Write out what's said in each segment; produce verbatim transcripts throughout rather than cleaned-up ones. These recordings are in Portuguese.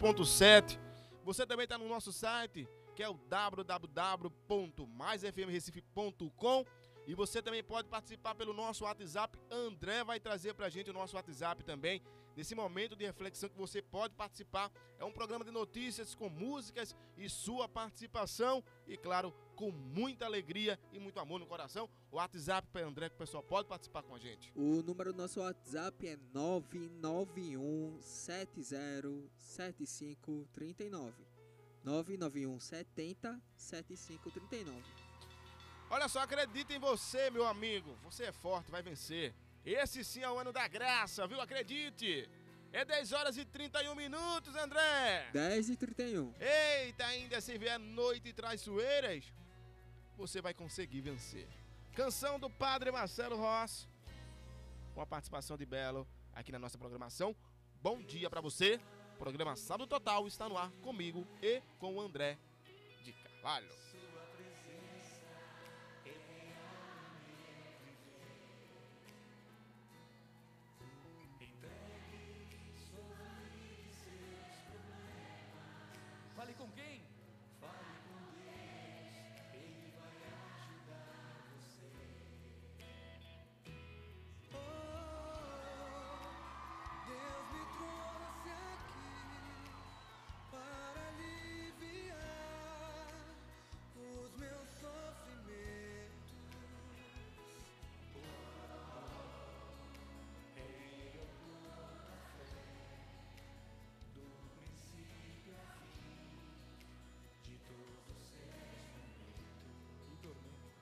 ponto sete. Você também está no nosso site, que é o w w w ponto mais f m recife ponto com. E você também pode participar pelo nosso WhatsApp. André vai trazer pra gente o nosso WhatsApp também, nesse momento de reflexão que você pode participar. É um programa de notícias com músicas e sua participação. E claro, com muita alegria e muito amor no coração. O WhatsApp para André, que o pessoal pode participar com a gente. O número do nosso WhatsApp é nove nove um sete zero sete cinco três nove. nove nove um sete zero sete cinco três nove. Olha só, acredita em você, meu amigo. Você é forte, vai vencer. Esse sim é o ano da graça, viu? Acredite. É dez horas e trinta e um minutos, André. dez e trinta e um. Eita, ainda se vier noite traiçoeiras, você vai conseguir vencer. Canção do Padre Marcelo Rossi, com a participação de Belo aqui na nossa programação. Bom dia pra você. O programa Sábado Total está no ar comigo e com o André de Carvalho. Fale com quem? Fale com Deus, Ele vai ajudar você. Oh, Deus me trouxe aqui para aliviar os meus sofrimentos. Oh, Ele é o dono da fé, do princípio ao fim. De todos os seus momentos e tormentos.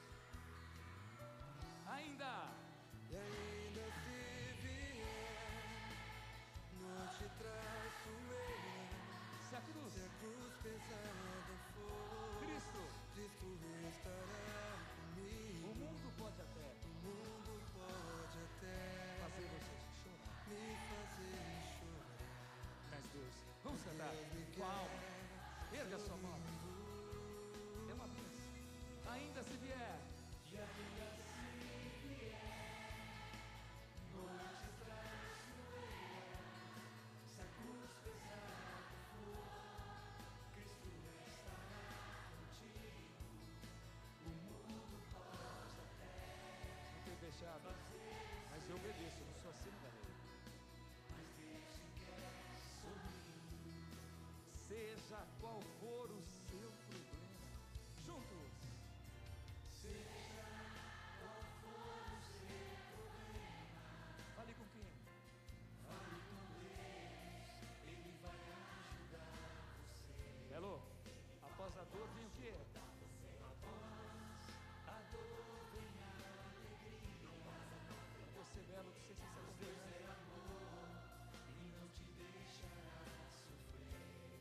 Ainda! E ainda se vier noite traiçoeira, se a cruz, se a cruz pesada for, Cristo, Cristo estará comigo. O mundo pode até, o mundo pode até fazer você chorar, me fazer chorar. Mas Deus, vamos cantar com a alma. Erga sua mão. É uma bênção. Ainda se vier. E ainda se vier noite traiçoeira, se a cruz pesada for, Cristo estará contigo. O mundo pode até não ter deixado, mas eu obedeço, eu não sou acima da lei. Mas Deus te quer sorrindo. Seja qual for o seu problema, juntos. Seja qual for o seu problema, fale com quem? Fale com Deus, Ele vai ajudar você. Belo, após a dor vem o quê? Após a dor vem a alegria. Você, Belo, não sei se você está acompanhando. Amor, e não te deixará sofrer.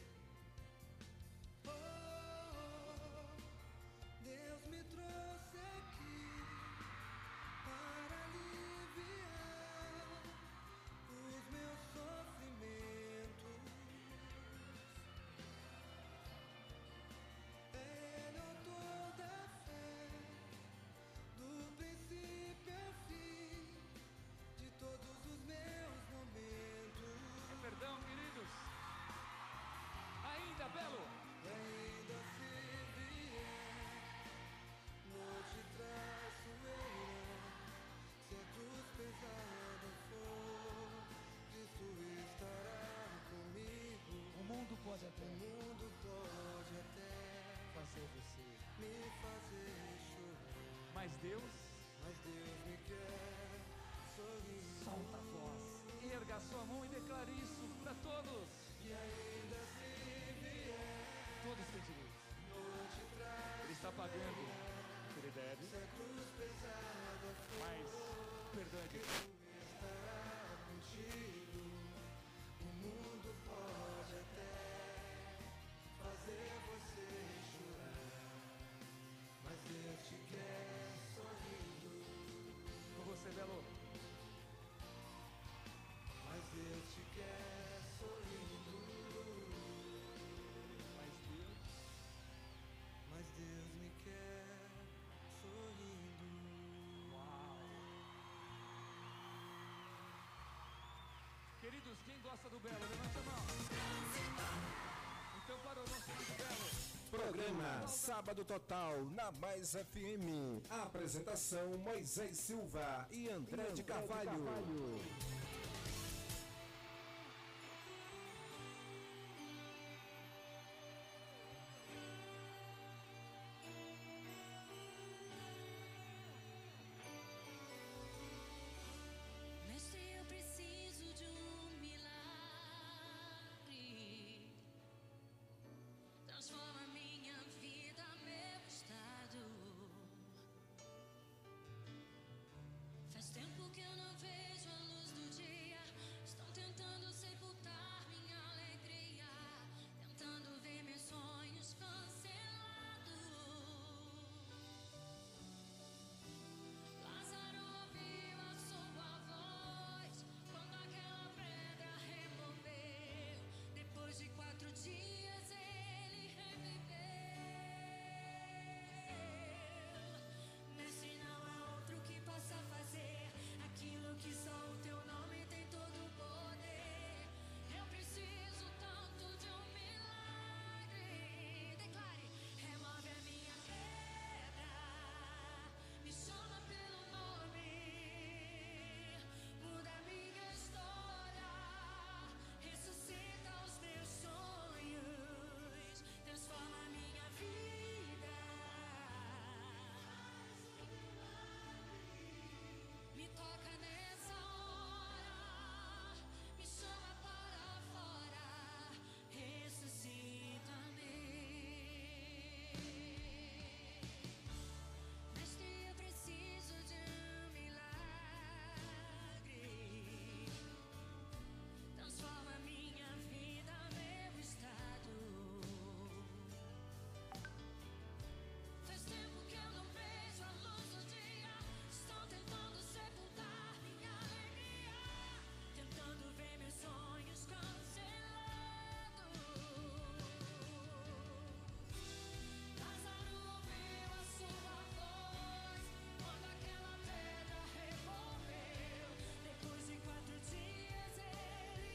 Oh, Deus me trouxe aqui para aliviar os meus sofrimentos. Ele é o autor da fé, do princípio ao fim, de todos os meus momentos. É perdão, queridos. Ainda, Belo. E ainda se vier noite traiçoeira, se a cruz pesada for, Cristo estará comigo. O mundo pode até, o mundo pode até fazer você, me fazer chorar. Mas Deus, mas Deus me quer sorrindo. Solta a voz, erga a sua mão e declare isso para todos. E ainda se vier, todos têm direito. Ele está pagando o que ele deve, mas perdão é de Deus. Estará contigo. O mundo pode até fazer você chorar, mas Deus te quer sorrindo. Com você, Belo. Mas Deus te quer sorrindo. Mas Deus, mas Deus me quer sorrindo. Uau! Queridos, quem gosta do Belo, levante a mão. Programa Sábado Total na Mais F M. Apresentação Moisés Silva e André de Carvalho. Mestre, eu preciso de um milagre. Transforma minha vida, meu estado. Faz tempo que eu não vejo a luz do dia. Estão tentando sepultar minha alegria, tentando ver meus sonhos cancelados. Lázaro ouviu a sua voz quando aquela pedra removeu. Depois de quatro dias ele reviveu. Nesse não há outro que possa fazer aquilo que só o teu nome tem todo o poder. Eu preciso tanto de um milagre. Declare, remove a minha pedra, me chama pelo nome, muda a minha história, ressuscita os meus sonhos, transforma a minha vida. Me toca nessa hora, me chama para fora, ressuscita-me. Mestre, eu preciso de um milagre. Transforma minha vida, meu estado. Faz tempo que eu não vejo a luz do dia. Estão tentando sepultar minha alegria, tentando ver meus sonhos cancelados. Lázaro ouviu a sua voz quando aquela pedra removeu. Depois de quatro dias ele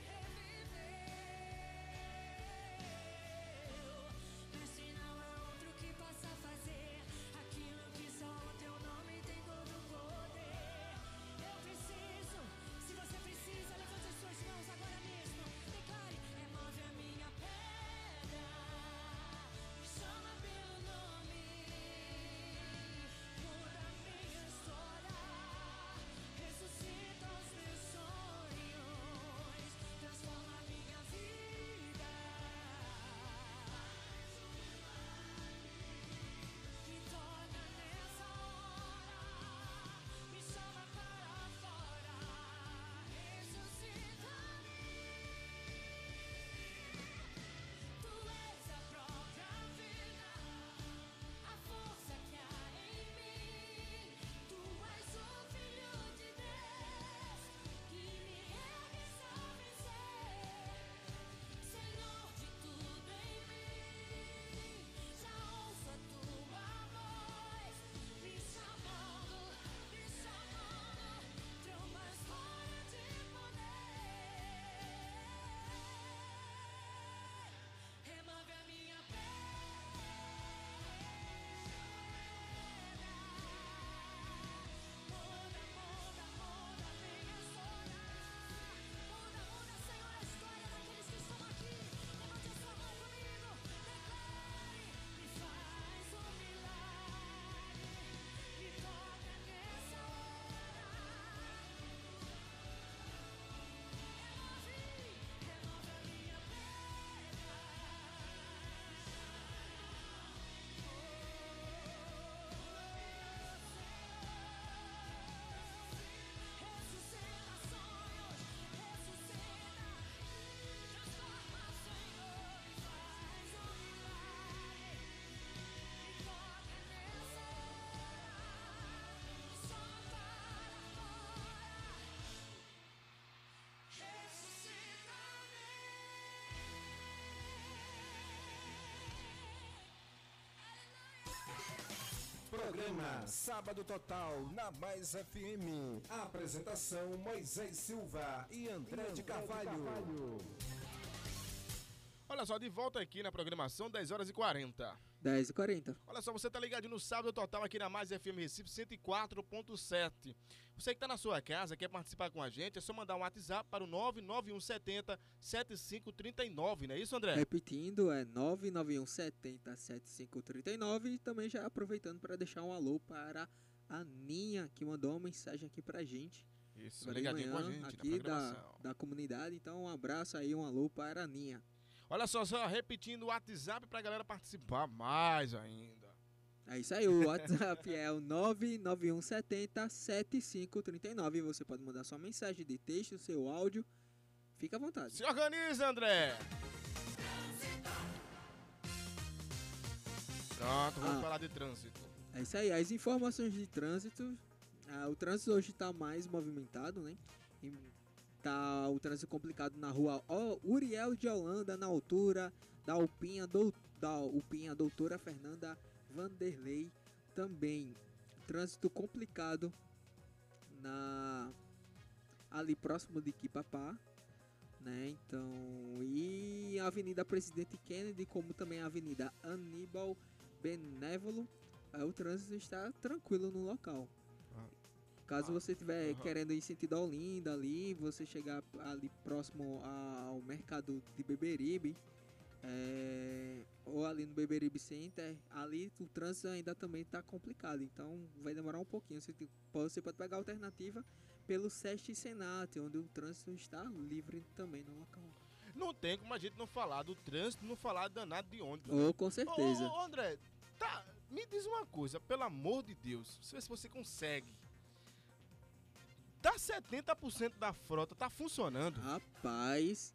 reviveu. Mas se não há outro que possa fazer aquilo que só o teu nome tem todo o poder. Eu preciso, se você precisa, levante as suas mãos agora mesmo. Declare, remove a minha pedra, me chama pelo nome, muda a minha história, ressuscita os meus sonhos, transforma a minha vida. Me toca nessa hora, me chama para fora, ressuscita-me. Tu és a própria vida, a força que há em mim. Tu és o Filho de Deus, que me ergues a vencer. Senhor de tudo em mim, já ouço a tua voz, me chamando, me chamando, trombas fora de poder. Remove a minha pedra, muda, muda, muda a minha história. Muda, muda, Senhor, a história daqueles que estão aqui. Levante a sua mão comigo, declare, me faz um milagre, me toca nessa hora. Remove, remove a minha pedra. Ressuscita sonhos, ressuscita, transforma, Senhor, me faz um milagre, me toca nessa hora, me chama para fora, ressuscita-me. Programa Sábado Total na Mais F M. Apresentação Moisés Silva e André de Carvalho. Olha Olha só, de volta aqui na programação, dez horas e quarenta. dez e quarenta. Olha só, você tá ligado no Sábado Total aqui na Mais F M Recife cento e quatro ponto sete. Você que tá na sua casa, quer participar com a gente, é só mandar um WhatsApp para o nove nove um sete zero sete cinco três nove, não é isso, André? Repetindo, é nove nove um sete zero sete cinco três nove. E também já aproveitando para deixar um alô para a Ninha, que mandou uma mensagem aqui pra gente. Isso, Agora de ligadinho com a manhã, gente aqui na da, programação. da comunidade. Então, um abraço aí, um alô para a Ninha. Olha só, só repetindo o WhatsApp pra galera participar mais ainda. É isso aí, o WhatsApp é o nove nove um sete zero sete cinco três nove. Você pode mandar sua mensagem de texto, seu áudio. Fica à vontade. Se organiza, André! Pronto, vamos Ah. falar de trânsito. É isso aí, as informações de trânsito. Ah, o trânsito hoje está mais movimentado, né? E tá o trânsito complicado na rua Ó- Uriel de Holanda, na altura da Alpinha, do, da Alpinha Doutora Fernanda Vanderlei. Também trânsito complicado na ali próximo de Quipapá, né? Então, e a Avenida Presidente Kennedy, como também a Avenida Aníbal Benévolo, aí o trânsito está tranquilo no local. Ah. Caso Ah, você estiver aham. querendo ir em sentido Olinda ali, você chegar ali próximo ao mercado de Beberibe, é, ou ali no Beberibe Center, ali o trânsito ainda também está complicado, então vai demorar um pouquinho. Você, tem- pode- você pode pegar a alternativa pelo Sesc Senat, onde o trânsito está livre também no local. Não tem como a gente não falar do trânsito, não falar danado de ônibus. né? Oh, com certeza. Ô, ô, ô, André, tá, me diz uma coisa, pelo amor de Deus, vê se você consegue. Tá setenta por cento da frota, tá funcionando. Rapaz,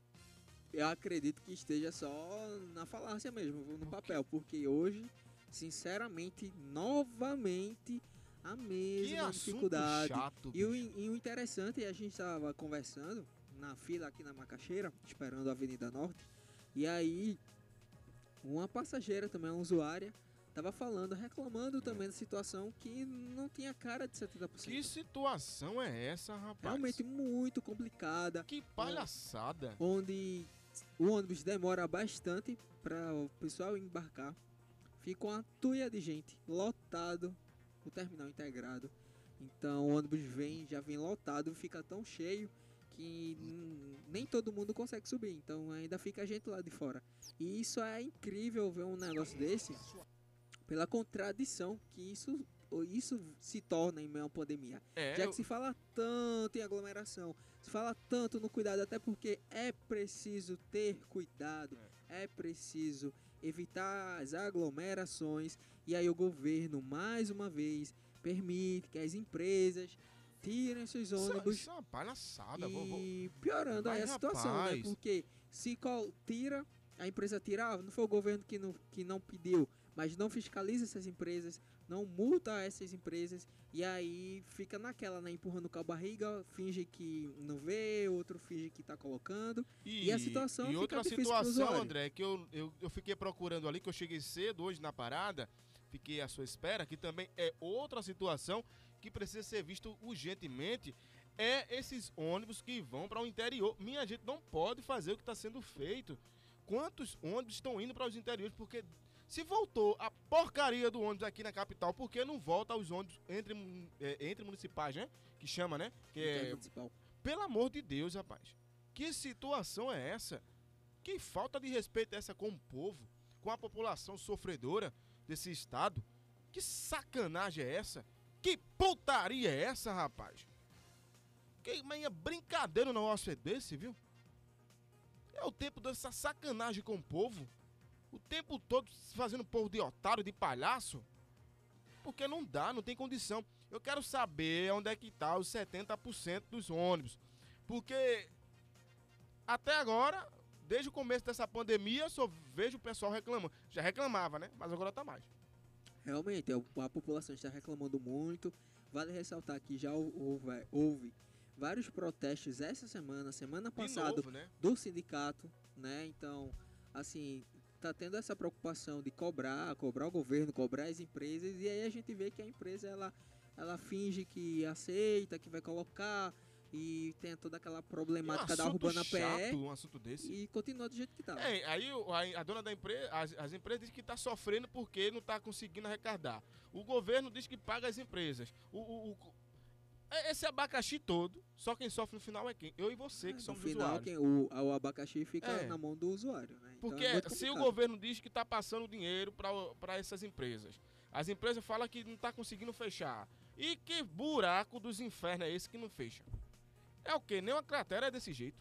eu acredito que esteja só na falácia mesmo, no papel, porque hoje, sinceramente, novamente, a Que mesma assunto dificuldade. chato, E o, bicho. in- e o interessante é a gente estava conversando na fila aqui na Macaxeira, esperando a Avenida Norte, e aí uma passageira também, uma usuária, estava falando, reclamando também da situação que não tinha cara de setenta por cento. Que situação é essa, rapaz? Realmente muito complicada, Que palhaçada. onde o ônibus demora bastante para o pessoal embarcar. Fica uma tuia de gente, lotado o terminal integrado. Então o ônibus vem, já vem lotado, fica tão cheio que hum, nem todo mundo consegue subir. Então ainda fica a gente lá de fora. E isso é incrível ver um negócio desse pela contradição que isso, isso se torna em meio a uma pandemia. É, Já eu- que se fala tanto em aglomeração, se fala tanto no cuidado, até porque é preciso ter cuidado, é preciso evitar as aglomerações, e aí o governo, mais uma vez, permite que as empresas tirem seus isso, ônibus isso é uma palhaçada. Vou, vou- e piorando aí a Mas, situação, né? rapaz. Porque se col- tira, a empresa tira, ah, não foi o governo que não, que não pediu, mas não fiscaliza essas empresas, não multa essas empresas, e aí fica naquela, né? Empurrando com a barriga, finge que não vê, outro finge que tá colocando. E a situação E fica outra difícil pro situação, usuário. André, que eu, eu, eu fiquei procurando ali, que eu cheguei cedo hoje na parada, fiquei à sua espera, que também é outra situação que precisa ser visto urgentemente, é esses ônibus que vão para o interior. Minha gente não pode fazer o que está sendo feito. Quantos ônibus estão indo para os interiores? Porque se voltou a porcaria do ônibus aqui na capital, por que não volta aos ônibus entre, mun- é, entre municipais, né? Que chama, né? Que é Intermunicipal. pelo amor de Deus, rapaz. Que situação é essa? Que falta de respeito é essa com o povo, com a população sofredora desse estado? Que sacanagem é essa? Que putaria é essa, rapaz? Que manha brincadeira um negócio é desse, viu? É o tempo dessa sacanagem com o povo. O tempo todo fazendo o povo de otário, de palhaço. Porque não dá, não tem condição. Eu quero saber onde é que tá os setenta por cento dos ônibus. Porque até agora, desde o começo dessa pandemia, eu só vejo o pessoal reclamando. Já reclamava, né? Mas agora tá mais. Realmente, a a população está reclamando muito. Vale ressaltar que já houve, houve vários protestos essa semana, semana De passada, novo, né? do sindicato, né? Então, assim, tá tendo essa preocupação de cobrar, cobrar o governo, cobrar as empresas, e aí a gente vê que a empresa ela, ela finge que aceita, que vai colocar, e tenha toda aquela E um problemática da assunto Urbana P chato, E um assunto desse. e continua do jeito que tá. É, aí o- a, a dona da empresa, as, as empresas dizem que está sofrendo porque não está conseguindo arrecadar. O governo diz que paga as empresas. O, o- o- é- esse abacaxi todo, só quem sofre no final é quem? Eu e você, que no somos final, usuários. quem, o, o abacaxi fica É. na mão do usuário, né? Então Porque é muito se o complicado. governo diz que está passando dinheiro para essas empresas, as empresas falam que não está conseguindo fechar. E que buraco dos infernos é esse que não fecha? É o quê? Nem uma cratera é desse jeito.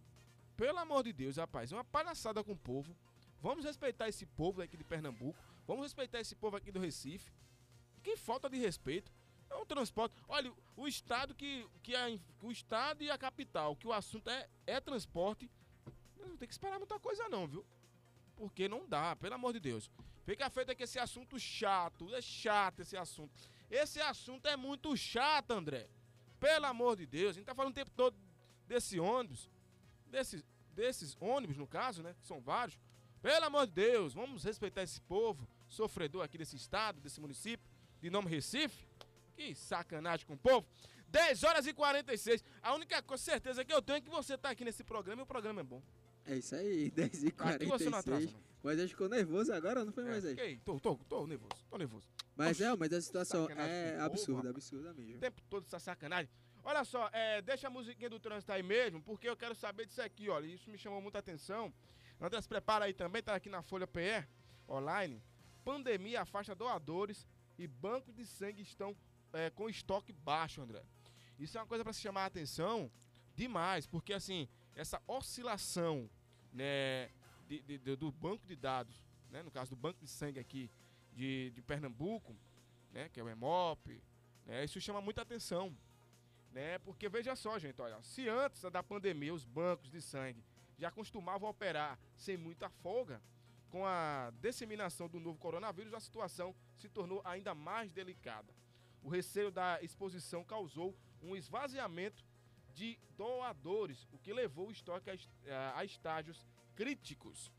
Pelo amor de Deus, rapaz, é uma palhaçada com o povo. Vamos respeitar esse povo aqui de Pernambuco. Vamos respeitar esse povo aqui do Recife. Que falta de respeito. É um transporte. Olha, o estado que, que a, o estado e a capital, que o assunto é, é transporte, não tem que esperar muita coisa não, viu? Porque não dá, pelo amor de Deus. Fica feito aqui esse assunto chato. É chato esse assunto. Esse assunto é muito chato, André. Pelo amor de Deus. A gente tá falando o tempo todo desse ônibus. Desses, desses ônibus, no caso, né? Que são vários. Pelo amor de Deus, vamos respeitar esse povo sofredor aqui desse estado, desse município, de nome Recife. Que sacanagem com o povo. dez horas e quarenta e seis. A única coisa, certeza que eu tenho é que você tá aqui nesse programa e o programa é bom. É isso aí, dez e Aqui você não atrasa, quarenta e seis. não. Moisés ficou nervoso agora, não foi, É, Moisés? fiquei, tô, tô, tô nervoso, tô nervoso. Mas Oxi, é, mas a situação sacanagem é com o povo, absurda, rapaz. absurda O mesmo. tempo todo essa sacanagem. Olha só, é, deixa a musiquinha do trânsito aí mesmo, porque eu quero saber disso aqui, olha. Isso me chamou muita atenção. André, se prepara aí também, tá aqui na Folha P E, online. Pandemia afasta doadores e bancos de sangue estão é, com estoque baixo, André. Isso é uma coisa para se chamar a atenção demais, porque assim, essa oscilação, né, de, de- de- do banco de dados, né, no caso do banco de sangue aqui de, de Pernambuco, né, que é o EMOP, né, isso chama muita atenção, né, porque veja só, gente, olha, se antes da pandemia os bancos de sangue já costumavam operar sem muita folga, com a disseminação do novo coronavírus, a situação se tornou ainda mais delicada. O receio da exposição causou um esvaziamento de doadores, o que levou o estoque a, est- a- a estágios críticos.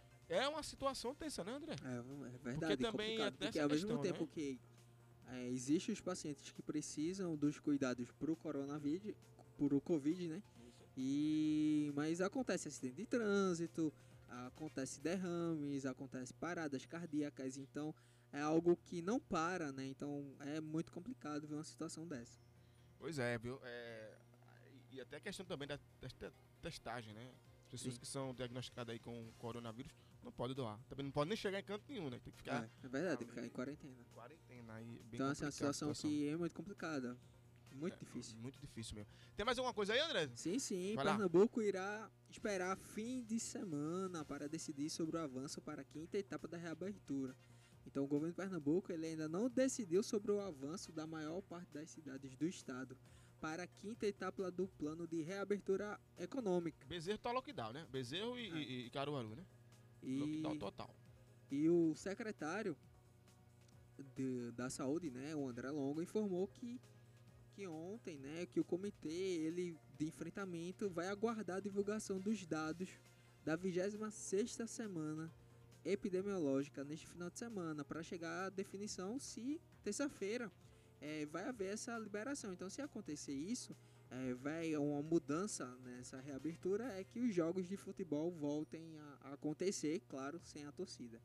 É uma situação tensa, né, André? É, é verdade, também complicado, é porque dessa ao mesmo questão, tempo né? que é, existem os pacientes que precisam dos cuidados pro coronavírus, pro Covid, né? E mas acontece acidente de trânsito, acontece derrames, acontece paradas cardíacas, então é algo que não para, né? Então é muito complicado ver uma situação dessa. Pois é, viu? É, e até a questão também da tes- te- testagem, né? As pessoas Sim. que são diagnosticadas aí com coronavírus não podem doar. Também não podem nem chegar em canto nenhum, né? Tem que ficar É, é verdade, ali. ficar em quarentena. em quarentena aí. Bem Então essa é uma complicada a situação que é muito complicada, muito É, difícil. Muito difícil mesmo. Tem mais alguma coisa aí, André? Sim, sim, Vai lá. Pernambuco irá esperar fim de semana para decidir sobre o avanço para a quinta etapa da reabertura. Então o governo de Pernambuco ele ainda não decidiu sobre o avanço da maior parte das cidades do estado para a quinta etapa do plano de reabertura econômica. Bezerro tá lockdown, né? Bezerro e, É. e- e Caruaru, né? E, Lockdown total. e o secretário de- da saúde, né, o André Longo, informou que que ontem, né, que o comitê ele de enfrentamento vai aguardar a divulgação dos dados da vigésima sexta semana epidemiológica neste final de semana para chegar à definição se terça-feira eh, vai haver essa liberação. Então, se acontecer isso, eh, vai uma mudança nessa reabertura é que os jogos de futebol voltem a, a acontecer, claro, sem a torcida.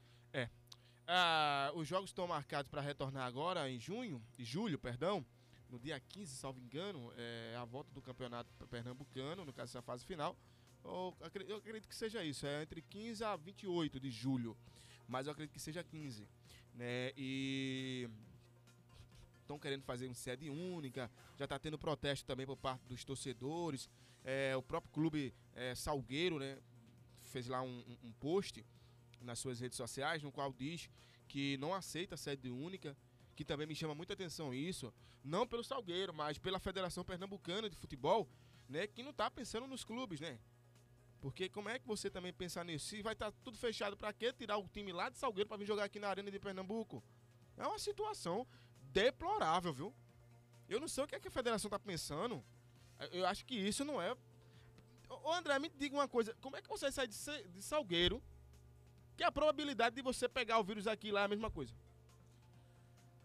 Ah, os jogos estão marcados para retornar agora em junho, em julho, perdão, no dia quinze, salvo engano, é a volta do campeonato pernambucano, no caso essa fase final. Ou, acre- eu acredito que seja isso, é entre quinze a vinte e oito de julho, mas eu acredito que seja quinze, né? E estão querendo fazer uma sede única, já está tendo protesto também por parte dos torcedores. É, o próprio clube é, Salgueiro, né, fez lá um, um- um post nas suas redes sociais, no qual diz que não aceita a sede única, que também me chama muita atenção isso, não pelo Salgueiro, mas pela Federação Pernambucana de Futebol, né, que não está pensando nos clubes, né? Porque como é que você também pensar nisso? Se vai estar tudo fechado, para que tirar o time lá de Salgueiro para vir jogar aqui na Arena de Pernambuco? É uma situação deplorável, viu? Eu não sei o que é que a federação tá pensando. Eu acho que isso não é... Ô André, me diga uma coisa. Como é que você sai de, Sa- de Salgueiro, que a probabilidade de você pegar o vírus aqui lá é a mesma coisa?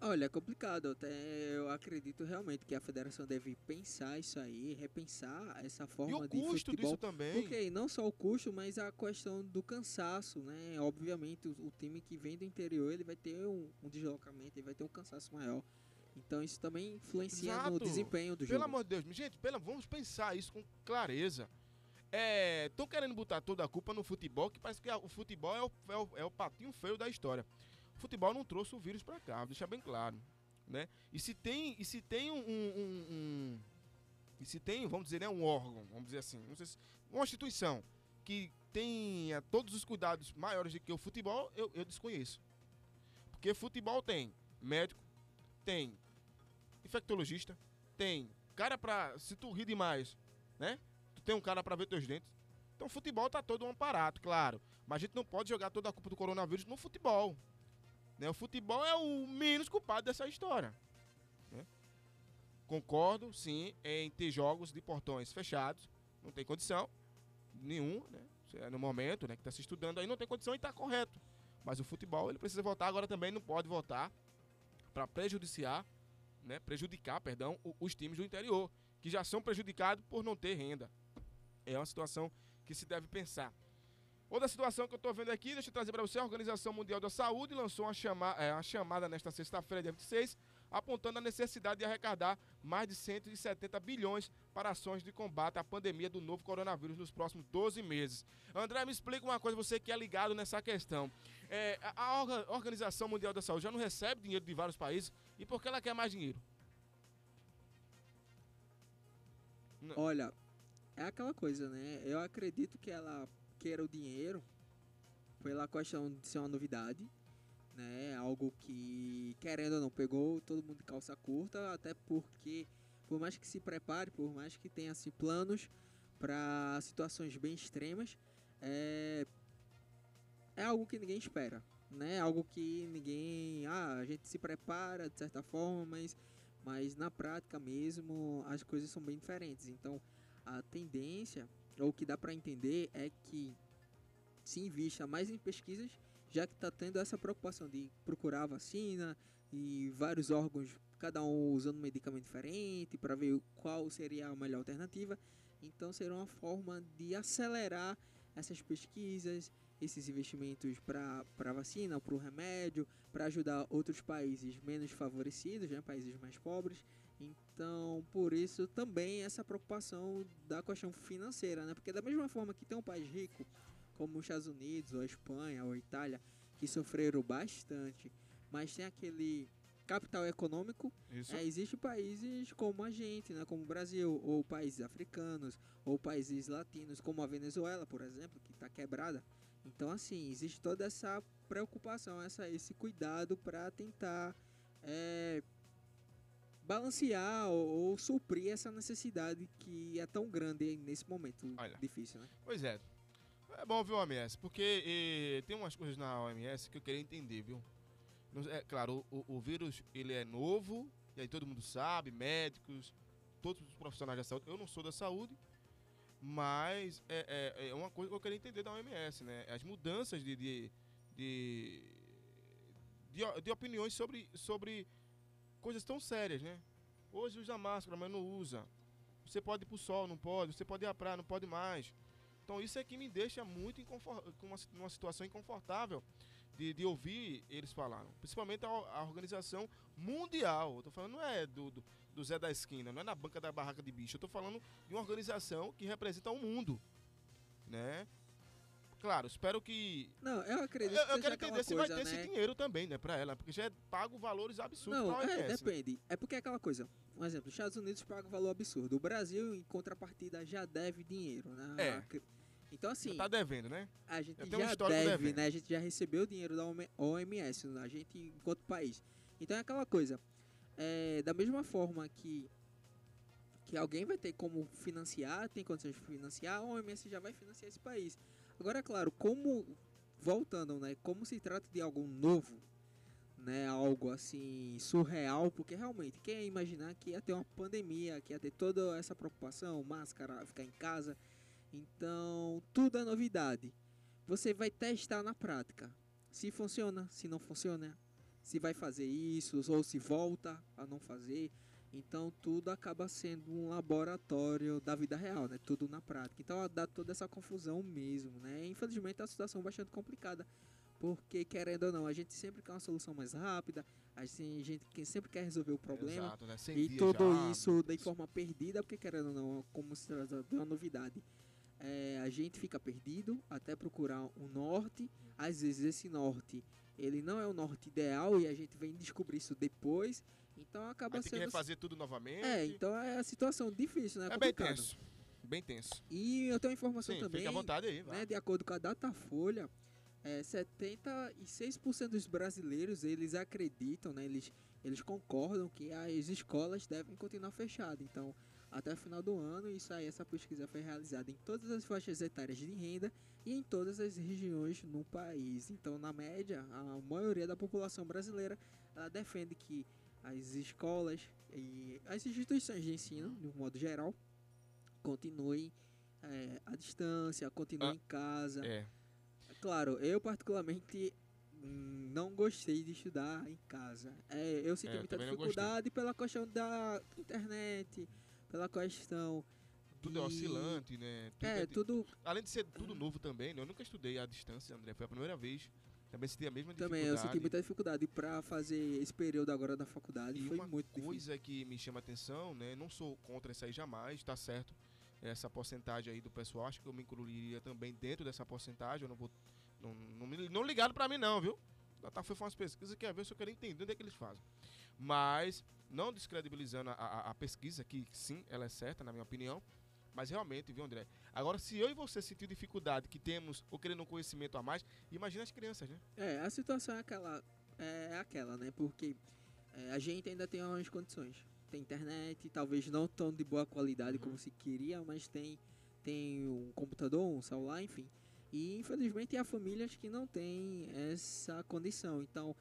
Olha, é complicado. Até eu acredito realmente que a federação deve pensar isso aí, repensar essa E forma o de custo disso futebol. também. Porque não só o custo, mas a questão do cansaço, né? Obviamente, o, o time que vem do interior, ele vai ter um, um deslocamento, ele vai ter um cansaço maior. Então isso também influencia no Exato. desempenho do Pelo jogo. amor de Deus, gente, pela, vamos pensar isso com clareza. Estão querendo botar toda a culpa no futebol, que parece que a- o futebol é o, é, o, é o patinho feio da história. O futebol não trouxe o vírus pra cá, vou deixar bem claro, né? E se tem, e se tem um, um- um- um- e se tem, vamos dizer, né, um órgão, vamos dizer assim, não sei se- uma instituição que tenha todos os cuidados maiores do que o futebol, eu, eu desconheço. Porque futebol tem médico, tem infectologista, tem cara pra. Se tu rir demais, né? Tu tem um cara pra ver teus dentes. Então o futebol tá todo um aparato, claro. Mas a gente não pode jogar toda a culpa do coronavírus no futebol. Né? O futebol é o menos culpado dessa história. Né? Concordo, sim, em ter jogos de portões fechados. Não tem condição nenhuma, né? Se é no momento, né, que tá se estudando aí, não tem condição e tá correto. Mas o futebol, ele precisa voltar, agora também não pode voltar para prejudiciar, né, prejudicar, perdão, o- os times do interior, que já são prejudicados por não ter renda. É uma situação que se deve pensar. Outra situação que eu estou vendo aqui, deixa eu trazer para você, a Organização Mundial da Saúde lançou uma, chama, é, uma chamada nesta sexta-feira, dia vinte e seis, apontando a necessidade de arrecadar mais de cento e setenta bilhões para ações de combate à pandemia do novo coronavírus nos próximos doze meses. André, me explica uma coisa, você que é ligado nessa questão. É, a a Orga- Organização Mundial da Saúde já não recebe dinheiro de vários países, e por que ela quer mais dinheiro? Não. Olha, é aquela coisa, né? Eu acredito que ela queira o dinheiro pela questão de ser uma novidade, né? Algo que, querendo ou não, pegou todo mundo de calça curta, até porque, por mais que se prepare, por mais que tenha assim, planos para situações bem extremas, é, é algo que ninguém espera, né? Algo que ninguém, ah, a gente se prepara de certa forma, mas, mas na prática mesmo as coisas são bem diferentes. Então, a tendência, ou o que dá para entender é que se invista mais em pesquisas, já que está tendo essa preocupação de procurar a vacina e vários órgãos, cada um usando um medicamento diferente para ver qual seria a melhor alternativa. Então será uma forma de acelerar essas pesquisas, esses investimentos para a vacina, para o remédio, para ajudar outros países menos favorecidos, né, países mais pobres. Então, por isso também essa preocupação da questão financeira, né? Porque da mesma forma que tem um país rico como os Estados Unidos, ou a Espanha, ou a Itália, que sofreram bastante, mas tem aquele capital econômico, Isso. é, existem países como a gente, né, como o Brasil, ou países africanos, ou países latinos, como a Venezuela, por exemplo, que está quebrada. Então, assim, existe toda essa preocupação, essa, esse cuidado para tentar é, balancear ou, ou suprir essa necessidade que é tão grande nesse momento Olha. difícil, né? Pois é. É bom ver o O M S, porque eh, tem umas coisas na O M S que eu queria entender, viu? Não- É claro, o, o- o vírus ele é novo, e aí todo mundo sabe, médicos, todos os profissionais da saúde. Eu não sou da saúde, mas é, é- é uma coisa que eu queria entender da O M S, né? As mudanças de, de, de, de, o- de opiniões sobre, sobre coisas tão sérias, né? Hoje usa máscara, mas não usa. Você pode ir pro sol, não pode. Você pode ir à praia, não pode mais. Então isso é que me deixa muito inconfor- com uma, numa situação inconfortável de, de ouvir eles falarem. Principalmente a, a organização mundial. Eu tô falando não é do, do, do Zé da esquina, não é na banca da barraca de bicho. Eu tô falando de uma organização que representa o mundo, né? Claro, espero que... Não, eu Eu, acredito eu que seja quero aquela entender se coisa, vai ter né? esse dinheiro também, né, pra ela. Porque já é pago valores absurdos Não, pra O M é, S, né? depende. É porque é aquela coisa. Um exemplo, os Estados Unidos pagam um valor absurdo. O Brasil, em contrapartida, já deve dinheiro, né? É. Acre- Então, assim, Já tá devendo, né? a gente já tem um já histórico deve, devendo. né? A gente já recebeu o dinheiro da O M S, a gente enquanto país. Então, é aquela coisa. É, da mesma forma que, que alguém vai ter como financiar, tem condições de financiar, a O M S já vai financiar esse país. Agora, é claro, como, voltando, né? Como se trata de algo novo, né, algo assim surreal, porque realmente quem ia imaginar que ia ter uma pandemia, que ia ter toda essa preocupação, máscara, ficar em casa. Então, tudo é novidade. Você vai testar na prática. Se funciona, se não funciona, se vai fazer isso ou se volta a não fazer. Então tudo acaba sendo um laboratório da vida real, né? Tudo na prática. Então dá toda essa confusão mesmo, né? Infelizmente é uma situação bastante complicada, porque querendo ou não, a gente sempre quer uma solução mais rápida, a gente, a gente que sempre quer resolver o problema. Exato, né? Cem E dias tudo já, isso de isso. forma perdida, porque querendo ou não, como se trata de uma novidade, é, a gente fica perdido até procurar um norte. Às vezes esse norte, ele não é o norte ideal e a gente vem descobrir isso depois. Então acaba Aí tem que sendo... refazer tudo novamente. É, então é a situação difícil, né? É bem complicado. tenso. Bem tenso. E eu tenho uma informação Sim, também, fica à vontade aí, vai. né, de acordo com a Datafolha, é, setenta e seis por cento dos brasileiros, eles acreditam, né, eles, eles concordam que as escolas devem continuar fechadas. Então, até o final do ano, isso aí, essa pesquisa foi realizada em todas as faixas etárias de renda e em todas as regiões no país. Então, na média, a maioria da população brasileira, ela defende que as escolas e as instituições de ensino, de um modo geral, continuem é, à distância, continuem Ah, em casa. É. Claro, eu particularmente hum, não gostei de estudar em casa. É, eu senti É, muita também não dificuldade pela questão da internet, pela questão Tudo é de- oscilante, né? Tudo É, de- tudo Além de ser tudo novo também, né? Eu nunca estudei à distância, André. Foi a primeira vez. Também senti a mesma também, dificuldade. eu senti muita dificuldade para fazer esse período agora da faculdade, E foi uma muito difícil. coisa que me chama atenção, né? Não sou contra isso aí jamais, tá certo. Essa porcentagem aí do pessoal, acho que eu me incluiria também dentro dessa porcentagem. Eu não vou. Não, não, me- não ligaram pra mim, não, viu? Tá, foi umas pesquisas que às vezes eu quero entender onde é que eles fazem. Mas, não descredibilizando a, a, a pesquisa, que sim, ela é certa, na minha opinião. Mas realmente, viu, André? Agora, se eu e você sentir dificuldade que temos ou querendo um conhecimento a mais, imagina as crianças, né? É, a situação é aquela, é aquela, né? Porque é, a gente ainda tem umas condições. Tem internet, talvez não tão de boa qualidade Uhum. como se queria, mas tem, tem um computador, um celular, enfim. E infelizmente há famílias que não têm essa condição. Então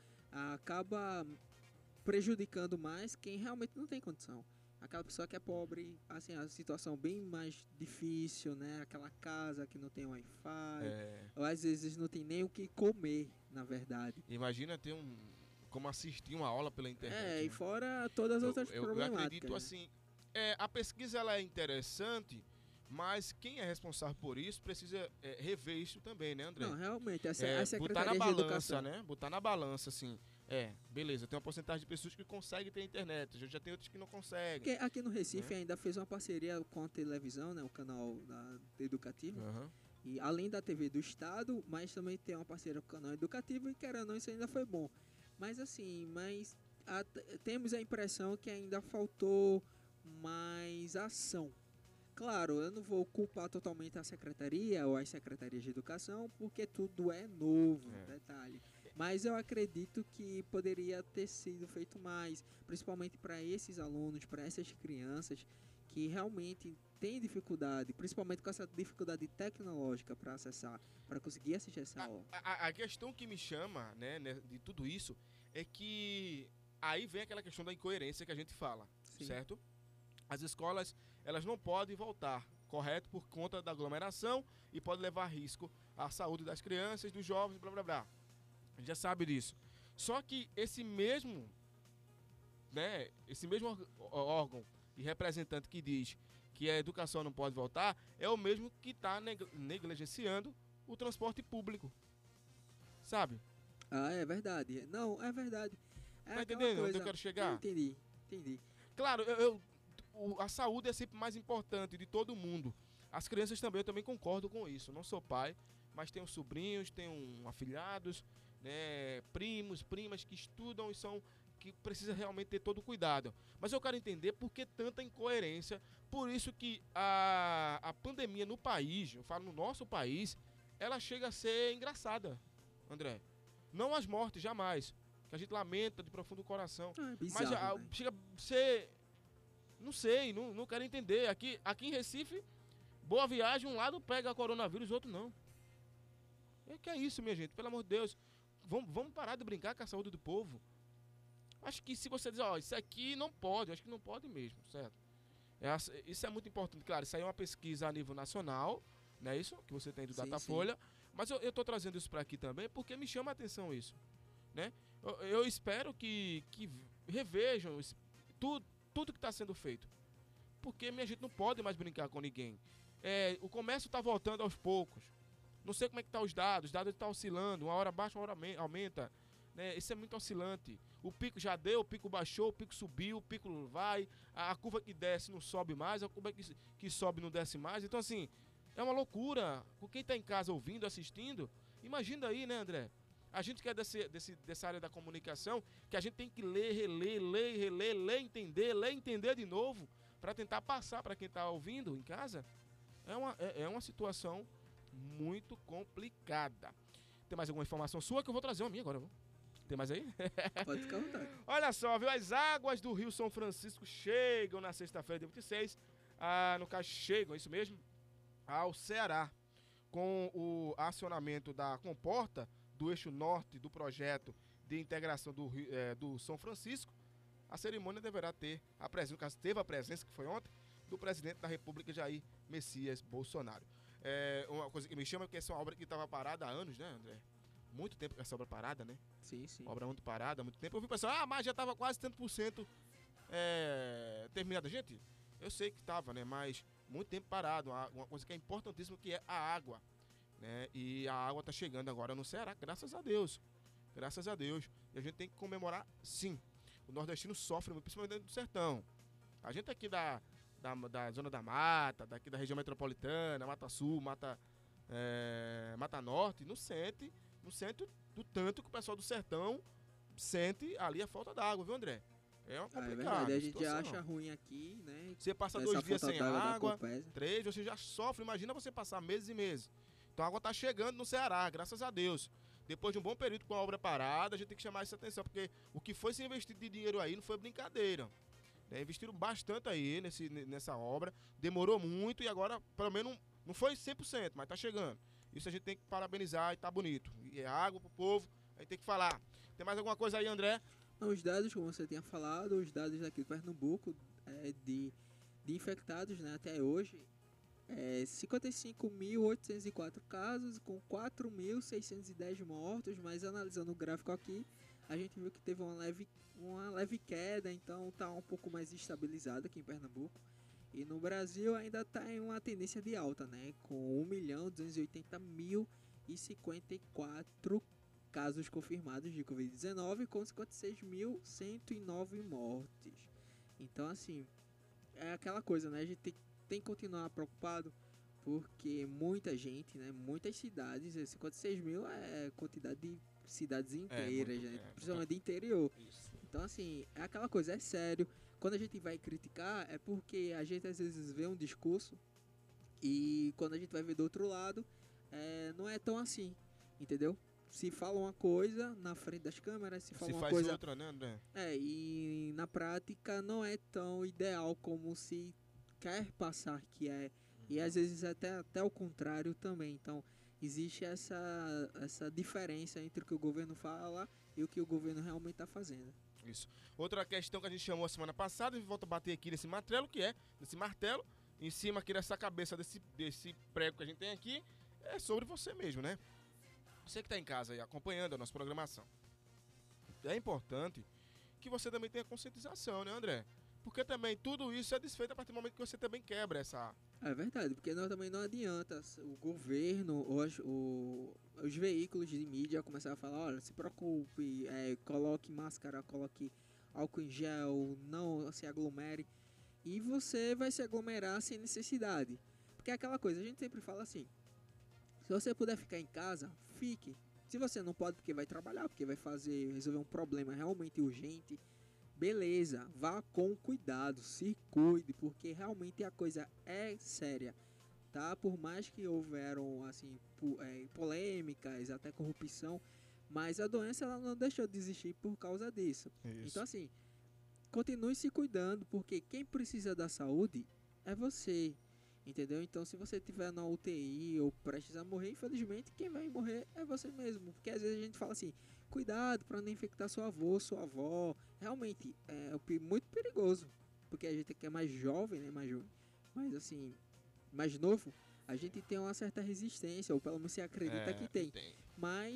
acaba prejudicando mais quem realmente não tem condição. Aquela pessoa que é pobre, assim, a situação bem mais difícil, né? Aquela casa que não tem Wi-Fi, É, ou às vezes não tem nem o que comer, na verdade. imagina ter um. Como assistir uma aula pela internet. É, e né? fora todas as Eu, outras eu, eu problemáticas. acredito né? assim, é, a pesquisa ela é interessante, mas quem é responsável por isso precisa é, rever isso também, né, André? Não, realmente, essa, É, a botar Secretaria na de balança, Educação. né? Botar na balança, assim. É, beleza, tem uma porcentagem de pessoas que conseguem ter internet, já, já tem outras que não conseguem. Porque aqui no Recife Né? ainda fez uma parceria com a televisão, né? O canal da, educativo. Aham. E além da T V do Estado, mas também tem uma parceria com o canal educativo e querendo ou não, isso ainda foi bom. Mas assim, mas a- temos a impressão que ainda faltou mais ação. Claro, eu não vou culpar totalmente a secretaria ou as secretarias de educação, porque tudo é novo, É. detalhe. Mas eu acredito que poderia ter sido feito mais, principalmente para esses alunos, para essas crianças que realmente têm dificuldade, principalmente com essa dificuldade tecnológica para acessar, para conseguir assistir essa aula. A, a- a questão que me chama, né, né, de tudo isso, é que aí vem aquela questão da incoerência que a gente fala, Sim. certo? As escolas, elas não podem voltar, correto? Por conta da aglomeração e pode levar a risco à saúde das crianças, dos jovens, blá blá blá. A gente já sabe disso. Só que esse mesmo, né, esse mesmo or- órgão e representante que diz que a educação não pode voltar é o mesmo que está negligenciando o transporte público. Sabe? Ah, é verdade. Não, é verdade. É Tá aquela entendendo onde coisa- eu quero chegar? Entendi, entendi. Claro, eu, eu- o- a saúde é sempre mais importante de todo mundo. As crianças também, eu também concordo com isso. Não sou pai, mas tenho sobrinhos, tenho afilhados, né, primos, primas que estudam e são que precisa realmente ter todo o cuidado. Mas eu quero entender por que tanta incoerência. Por isso que a, a pandemia no país, eu falo no nosso país, ela chega a ser engraçada, André. Não as mortes, jamais. Que a gente lamenta de profundo coração. Ah, é Mas bizarro, a- né? chega a ser. Não sei, não, não quero entender. Aqui, aqui em Recife, Boa Viagem, um lado pega coronavírus, o outro não. É que é isso, minha gente, pelo amor de Deus. Vamos, vamos parar de brincar com a saúde do povo. Acho que se você dizer, ó, isso aqui não pode, acho que não pode mesmo, certo? É, ass- isso é muito importante, claro, isso aí é uma pesquisa a nível nacional, não é isso? Que você tem do Sim, Datafolha. Mas eu, eu tô trazendo isso para aqui também porque me chama a atenção isso. né? Eu, eu espero que, que revejam esse- tudo, tudo que está sendo feito. Porque minha gente não pode mais brincar com ninguém. É, o comércio está voltando aos poucos. Não sei como é que tá os dados. Os dados estão oscilando. Uma hora baixa, uma hora aumen- aumenta. Né? Isso é muito oscilante. O pico já deu, o pico baixou, o pico subiu, o pico vai. A, a curva que desce não sobe mais, a curva que, que sobe não desce mais. Então, assim, é uma loucura. Com quem está em casa ouvindo, assistindo, imagina aí, né, André? A gente que é desse, desse, dessa área da comunicação, que a gente tem que ler, reler, ler, reler, ler, entender, ler, entender de novo, para tentar passar para quem está ouvindo em casa. É uma, é, é uma situação muito complicada. Tem mais alguma informação sua que eu vou trazer uma minha agora? Viu? Tem mais aí? Pode ficar à vontade. Olha só, viu? As águas do Rio São Francisco chegam na sexta-feira, dia vinte e seis. Ah, no caso, chegam, é isso mesmo? Ao Ceará. Com o acionamento da comporta do eixo norte do projeto de integração do, Rio- eh, do São Francisco, a cerimônia deverá ter a presença, no caso, teve a presença, que foi ontem, do presidente da República, Jair Messias Bolsonaro. É, uma coisa que me chama é que essa é uma obra que estava parada há anos, né, André? Muito tempo que essa obra parada, né? Sim, sim. Obra muito parada, há muito tempo. Eu vi o pessoal, ah, mas já estava quase tanto por cento é, terminada. Gente, eu sei que estava, né? Mas muito tempo parado. Uma uma coisa que é importantíssima, que é a água. Né? E a água está chegando agora no Ceará, graças a Deus. Graças a Deus. E a gente tem que comemorar, sim. O nordestino sofre, muito, principalmente dentro do sertão. A gente aqui da, da, da zona da mata, daqui da região metropolitana, Mata Sul, Mata, é, Mata Norte, não sente, não sente do tanto que o pessoal do sertão sente ali a falta d'água, viu, André? É uma Ah, é complicada verdade. A gente já situação. acha ruim aqui, né? Você passa Essa dois dias falta sem d'água da água, Copesa. três, você já sofre. Imagina você passar meses e meses. Então a água tá chegando no Ceará, graças a Deus. Depois de um bom período com a obra parada, a gente tem que chamar essa atenção, porque o que foi se investido de dinheiro aí não foi brincadeira. Né? Investiram bastante aí nesse, nessa obra, demorou muito e agora, pelo menos, não, não foi cem por cento, mas tá chegando. Isso a gente tem que parabenizar e tá bonito. E é água pro povo, aí tem que falar. Tem mais alguma coisa aí, André? Não, os dados, como você tinha falado, os dados daqui do Pernambuco é, de, de infectados, né, até hoje, é cinquenta e cinco mil oitocentos e quatro casos com quatro mil seiscentos e dez mortos, mas analisando o gráfico aqui, a gente viu que teve uma leve, uma leve queda, então está um pouco mais estabilizado aqui em Pernambuco. E no Brasil ainda está em uma tendência de alta, né, com um milhão duzentos e oitenta mil e cinquenta e quatro casos confirmados de covid dezenove com cinquenta e seis mil cento e nove mortes. Então, assim, é aquela coisa, né? A gente tem, tem que continuar preocupado porque muita gente, né? Muitas cidades, é, cinquenta e seis mil é quantidade de cidades inteiras, muito, né? é, Principalmente de interior. Isso. Então, assim, é aquela coisa, é sério. Quando a gente vai criticar, é porque a gente às vezes vê um discurso e quando a gente vai ver do outro lado, é, não é tão assim, entendeu? Se fala uma coisa na frente das câmeras, se fala Se uma faz coisa. outra, né, André? É, e na prática não é tão ideal como se quer passar que é. E às vezes até, até o contrário também. Então, existe essa, essa diferença entre o que o governo fala e o que o governo realmente está fazendo. Isso. Outra questão que a gente chamou a semana passada, e volta a bater aqui nesse martelo, que é, nesse martelo, em cima aqui dessa cabeça desse, desse prego que a gente tem aqui, é sobre você mesmo, né? Você que está em casa aí acompanhando a nossa programação. É importante que você também tenha conscientização, né, André? Porque também tudo isso é desfeito a partir do momento que você também quebra essa... É verdade, porque não, também não adianta o governo ou as- o- os veículos de mídia começar a falar, olha, se preocupe, é, coloque máscara, coloque álcool em gel, não se aglomere. E você vai se aglomerar sem necessidade. Porque é aquela coisa, a gente sempre fala assim, se você puder ficar em casa, fique. Se você não pode porque vai trabalhar, porque vai fazer, resolver um problema realmente urgente, beleza, vá com cuidado, se cuide, porque realmente a coisa é séria, tá? Por mais que houveram, assim, po- é, polêmicas, até corrupção, mas a doença ela não deixou de existir por causa disso. Então, assim, continue se cuidando, porque quem precisa da saúde é você, entendeu? Então, se você estiver na U T I ou prestes a morrer, infelizmente, quem vai morrer é você mesmo. Porque às vezes a gente fala assim, cuidado para não infectar seu avô, sua avó. Realmente, é pe- muito perigoso. Porque a gente que é mais jovem, né? Mais jovem, mas assim, mais novo, a gente tem uma certa resistência, ou pelo menos se acredita É, que tem. tem. Mas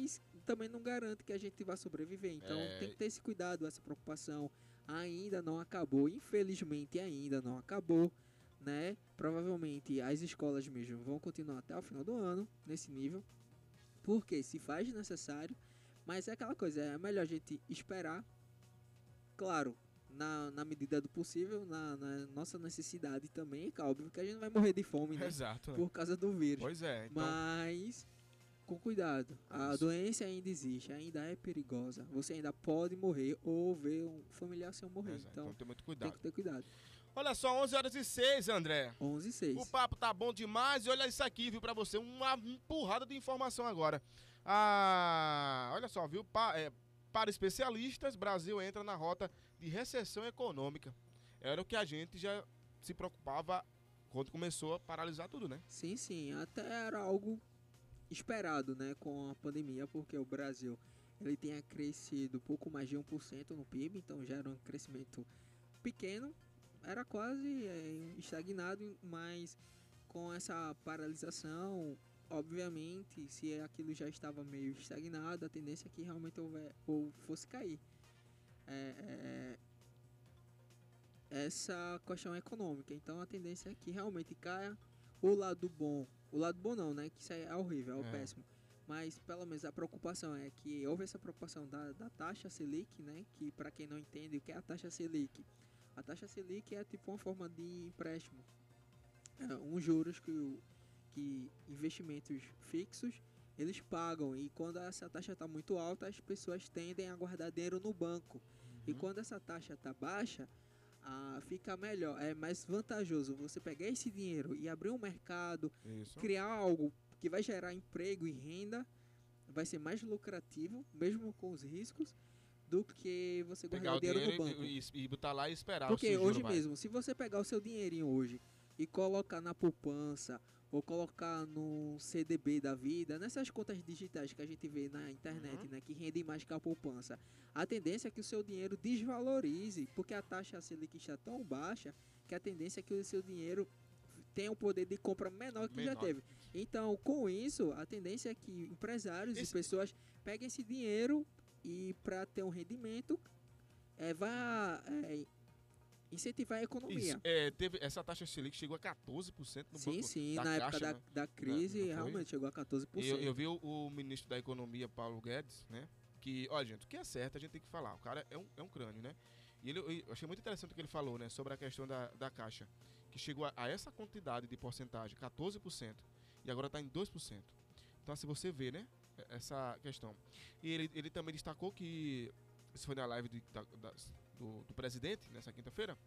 também não garante que a gente vai sobreviver. Então É. tem que ter esse cuidado, essa preocupação. Ainda não acabou, infelizmente ainda não acabou, né? Provavelmente as escolas mesmo vão continuar até o final do ano nesse nível, porque se faz necessário, mas é aquela coisa, é melhor a gente esperar, claro, na, na medida do possível, na, na nossa necessidade também, é óbvio que a gente não vai morrer de fome, né? Exato. né? Por causa do vírus. Pois é. Então, Mas com cuidado. A Isso. doença ainda existe, ainda é perigosa. Você ainda pode morrer ou ver um familiar seu morrer. exato, então Então tem muito tem cuidado. que ter cuidado. Olha só, onze horas e seis, André. onze e seis. O papo tá bom demais e olha isso aqui, viu, pra você, uma empurrada de informação agora. Ah, olha só, viu, pa- é, para especialistas, Brasil entra na rota de recessão econômica. Era o que a gente já se preocupava quando começou a paralisar tudo, né? Sim, sim. Até era algo esperado, né, com a pandemia, porque o Brasil ele tenha crescido pouco mais de um por cento no P I B, então já era um crescimento pequeno, era quase é, estagnado, mas com essa paralisação, obviamente, se aquilo já estava meio estagnado, a tendência é que realmente houver, ou fosse cair. É, é, essa questão econômica, então a tendência é que realmente caia. O lado bom, o lado bom não, né? Que isso aí é horrível, é, o É. péssimo. Mas pelo menos a preocupação é que houve essa preocupação da, da taxa Selic, né? Que para quem não entende o que é a taxa Selic, a taxa Selic é tipo uma forma de empréstimo, é, uns juros que, o- que investimentos fixos eles pagam, e quando essa taxa está muito alta, as pessoas tendem a guardar dinheiro no banco. E Uhum. quando essa taxa está baixa, ah, fica melhor, é mais vantajoso você pegar esse dinheiro e abrir um mercado, Isso. criar algo que vai gerar emprego e renda, vai ser mais lucrativo, mesmo com os riscos, do que você guardar Pegar o o dinheiro, dinheiro no banco. e, e, e botar lá e esperar Porque o seu juro hoje vai. mesmo, se você pegar o seu dinheirinho hoje e colocar na poupança ou colocar no C D B da vida, nessas contas digitais que a gente vê na internet, Uhum. né, que rendem mais que a poupança, a tendência é que o seu dinheiro desvalorize, porque a taxa Selic está tão baixa que a tendência é que o seu dinheiro tenha um poder de compra menor que já Menor. teve. Então, com isso, a tendência é que empresários Esse- e pessoas peguem esse dinheiro e para ter um rendimento, é, vá é, incentivar a economia. Isso. É, teve, essa taxa Selic chegou a quatorze por cento no Sim, banco sim, da na época Caixa, da, né? da crise, não foi? realmente chegou a catorze por cento. Eu, eu vi o, o ministro da Economia, Paulo Guedes, né? Que, olha, gente, o que é certo a gente tem que falar. O cara é um, é um crânio, né? E ele, eu achei muito interessante o que ele falou, né? Sobre a questão da, da Caixa. Que chegou a, a essa quantidade de porcentagem, catorze por cento. E agora está em dois por cento. Então, assim, você vê, né? Essa questão. E ele, ele também destacou que, isso foi na live de- da- das- do, do presidente, nessa quinta-feira,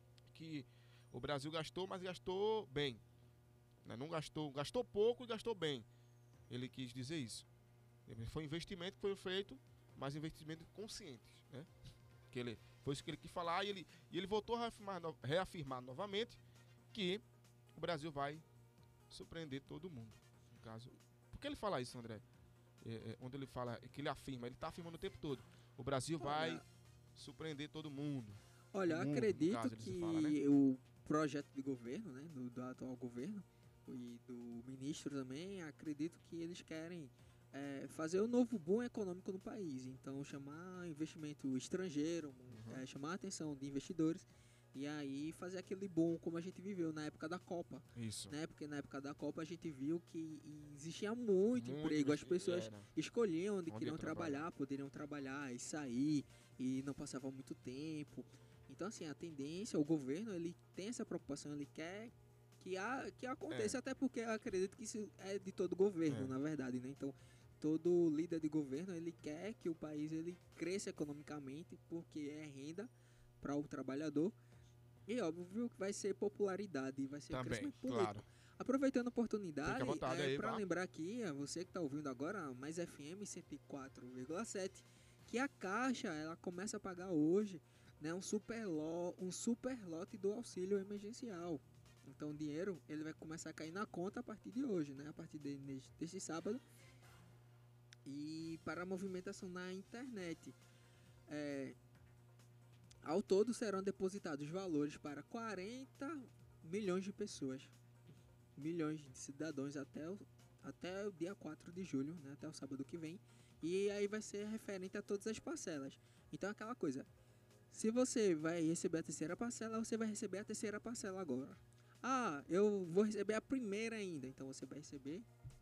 que o Brasil gastou, mas gastou bem. Né? Não gastou, gastou pouco e gastou bem. Ele quis dizer isso. Foi investimento que foi feito, mas investimento consciente, né? Que ele, foi isso que ele quis falar e ele, e ele voltou a reafirmar, no- reafirmar novamente que o Brasil vai surpreender todo mundo. No caso, por que ele fala isso, André? É, é, onde ele fala, que ele afirma, ele está afirmando o tempo todo. O Brasil vai Olha, surpreender todo mundo. olha, eu mundo, no acredito caso, ele se que fala, né? o projeto de governo, né, do, do atual governo e do ministro também, acredito que eles querem é, fazer um novo boom econômico no país. Então, chamar investimento estrangeiro, Uhum. é, chamar a atenção de investidores e aí fazer aquele boom como a gente viveu na época da Copa. Isso. Né? Porque na época da Copa a gente viu que existia muito, Muito emprego, as investi- pessoas era. escolhiam onde Onde queriam ia trabalhar. trabalhar, poderiam trabalhar e sair e não passava muito tempo. Então assim, a tendência, o governo, ele tem essa preocupação, ele quer que, a, que aconteça, até porque eu acredito que isso é de todo governo, É. na verdade, né? Então, todo líder de governo, ele quer que o país ele cresça economicamente, porque é renda para o trabalhador. E óbvio que vai ser popularidade, vai ser Também, crescimento político. claro. Aproveitando a oportunidade, Fica à vontade aí, para vá. lembrar aqui, a você que está ouvindo agora, mais F M cento e quatro vírgula sete, que a Caixa ela começa a pagar hoje, né, um super lo, um super lote do auxílio emergencial. Então o dinheiro ele vai começar a cair na conta a partir de hoje, né, a partir de, deste, deste sábado. E para a movimentação na internet, é, ao todo serão depositados valores para quarenta milhões de pessoas, milhões de cidadãos até o, até o dia quatro de julho, né, até o sábado que vem, E aí vai ser referente a todas as parcelas. Então é aquela coisa. Se você vai receber a terceira parcela, você vai receber a terceira parcela agora. Ah, eu vou receber a primeira ainda. Então você vai receber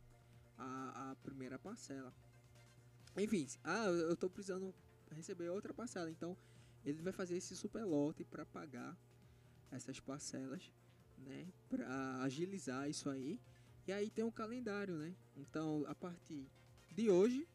a, a primeira parcela. Enfim, ah, eu eu tô precisando receber outra parcela. Então ele vai fazer esse superlote para pagar essas parcelas, né? Para agilizar isso aí. E aí tem um calendário, né? Então a partir de hoje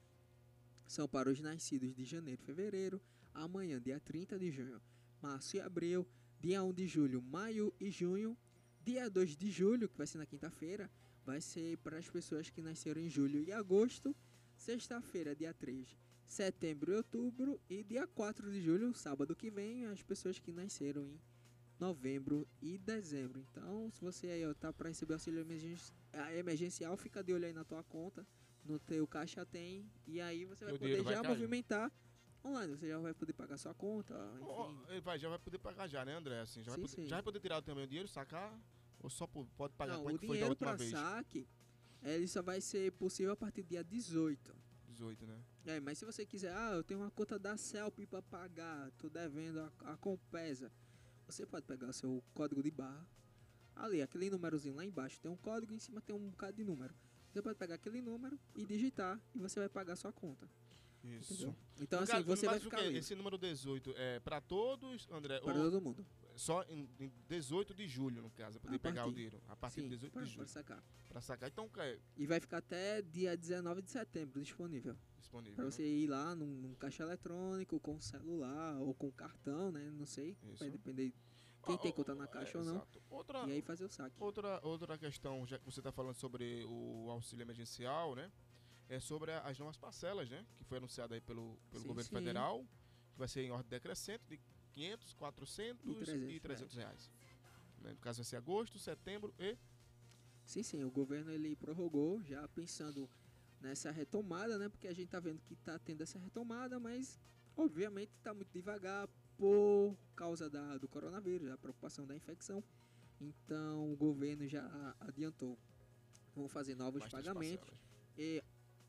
são para os nascidos de janeiro e fevereiro. Amanhã, dia trinta de junho, março e abril. Dia um de julho, maio e junho. Dia dois de julho, que vai ser na quinta-feira, vai ser para as pessoas que nasceram em julho e agosto. Sexta-feira, dia três, setembro e outubro. E dia quatro de julho, sábado que vem, as pessoas que nasceram em novembro e dezembro. Então, se você aí ó, tá para receber auxílio emergen- ah, emergencial, fica de olho aí na tua conta. No teu caixa tem. E aí você vai O poder dinheiro vai já cair. movimentar online. Você já vai poder pagar sua conta, Ó, enfim. ele vai, já vai poder pagar já, né, André? Assim, já, vai Sim, poder, sim. já vai poder tirar também o dinheiro, sacar? Ou só po- pode pagar? Não, Como é o que foi da dinheiro última para vez? saque, ele só vai ser possível a partir do dia dezoito. dezoito, né? É, mas se você quiser, ah, eu tenho uma conta da Celp para pagar, tô devendo a, a Compesa, você pode pegar o seu código de barra, ali, aquele númerozinho lá embaixo, tem um código, em cima tem um bocado de número. Você pode pegar aquele número e digitar e você vai pagar a sua conta, Isso. entendeu? Então No assim, caso- você mas vai o ficar quê? livre Esse número dezoito é pra todos, André? para ou todo mundo. só em, em dezoito de julho, no caso, pra poder A pegar o partir. dinheiro? A partir Sim, de dezoito para, de julho. para sacar. Pra sacar. Então, é E vai ficar até dia dezenove de setembro disponível. disponível. Pra né? você ir lá num, num caixa eletrônico, com celular ou com cartão, né? Não sei. Isso. Vai depender quem Ah, tem ó, conta na é, caixa ou não. exato. Outra, E aí fazer o saque. outra, outra questão, já que você está falando sobre o auxílio emergencial, né? É sobre a- as novas parcelas, né? Que foi anunciado aí pelo, pelo Sim, governo sim. federal, que vai ser em ordem decrescente de quinhentos, quatrocentos E trezentos e trezentos reais. Né? No caso vai ser agosto, setembro e... Sim, sim. O governo ele prorrogou já pensando nessa retomada, né? Porque a gente tá vendo que tá tendo essa retomada, mas obviamente tá muito devagar por causa da, do coronavírus, da preocupação da infecção. Então o governo já adiantou. Vão fazer novos bastante pagamentos. parcelas. E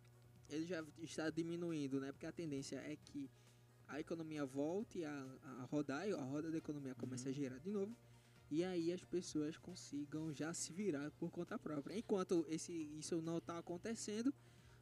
ele já está diminuindo, né? Porque a tendência é que a economia volte a, a rodar, a roda da economia comece a girar de novo. E aí as pessoas consigam já se virar por conta própria. Enquanto esse, isso não está acontecendo,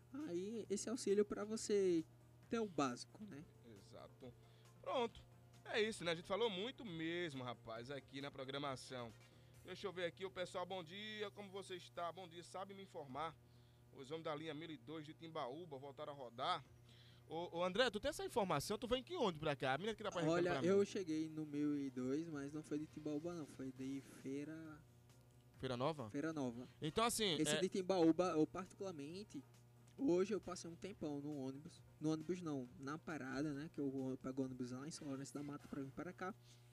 aí esse auxílio para você ter o básico, né? Exato. Pronto. É isso, né? A gente falou muito mesmo, rapaz, aqui na programação. Deixa eu ver aqui, o pessoal, bom dia, como você está? Bom dia, sabe me informar? Os homens da linha mil e dois de Timbaúba voltaram a rodar. Ô, ô André, tu tem essa informação? Tu vem que onde pra cá? A menina que tá pra Olha, pra eu mim. cheguei no mil e dois, mas não foi de Timbaúba não, foi de Feira, Feira Nova? Feira Nova. Então, assim, Esse é, de Timbaúba, eu particularmente, hoje eu passei um tempão no ônibus. No ônibus não, na parada, né? Que eu pego ônibus lá em São Lourenço da Mata pra vir para cá.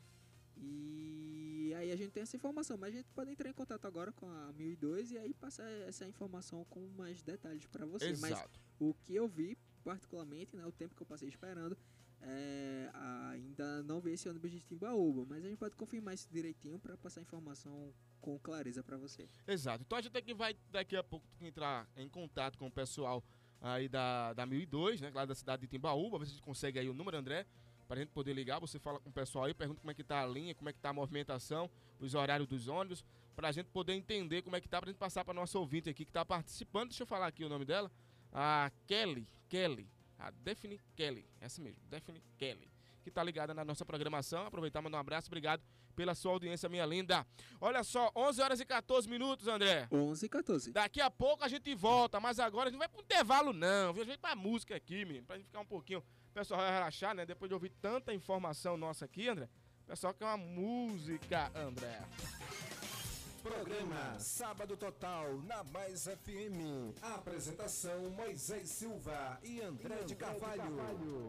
E aí a gente tem essa informação, mas a gente pode entrar em contato agora com a mil e dois e aí passar essa informação com mais detalhes para você. Mas exato. o que eu vi, particularmente, né? O tempo que eu passei esperando, é, ainda não vi esse ônibus de Timbaúba. Mas a gente pode confirmar isso direitinho para passar a informação com clareza para você. Exato. Então a gente aqui vai daqui a pouco entrar em contato com o pessoal aí da, da mil e dois, né? Lá da cidade de Timbaúba, ver se a gente consegue aí o número, André, pra gente poder ligar. Você fala com o pessoal aí, pergunta como é que tá a linha, como é que tá a movimentação, os horários dos ônibus, pra gente poder entender como é que tá, pra gente passar pra nossa ouvinte aqui que tá participando. Deixa eu falar aqui o nome dela. A Kelly, Kelly, a Daphne Kelly, essa mesmo, Daphne Kelly, que tá ligada na nossa programação. Aproveitar e mandar um abraço, obrigado pela sua audiência, minha linda. Olha só, onze horas e quatorze minutos, André. onze e quatorze. Daqui a pouco a gente volta, mas agora a gente não vai pro intervalo não, viu? A gente vai pra música aqui, menino, pra gente ficar um pouquinho, o pessoal vai relaxar, né? Depois de ouvir tanta informação nossa aqui, André, o pessoal quer uma música, André. Programa Sábado Total na Mais F M. Apresentação Moisés Silva e André de Carvalho.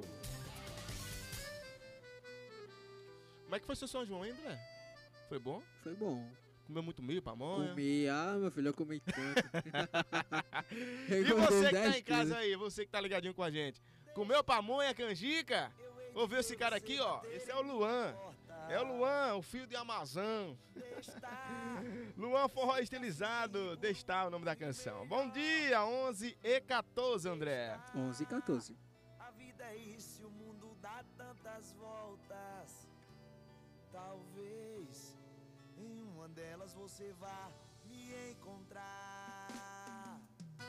Como é que foi seu São João, hein, André? Foi bom? Foi bom. Comeu muito milho, pamonha? Comi, ah, meu filho, eu comi tanto. E Engordei você que tá dez em casa quilos. aí, você que tá ligadinho com a gente, comeu pamonha, canjica? Ouviu esse cara aqui, ó? Esse é o Luan. É o Luan, o filho de Amazon. Destar. Luan Forró Estilizado, Destar é o nome da canção. Bom dia, onze e quatorze, André. onze e quatorze. A vida é isso, o mundo dá tantas voltas. Talvez em uma delas você vá me encontrar.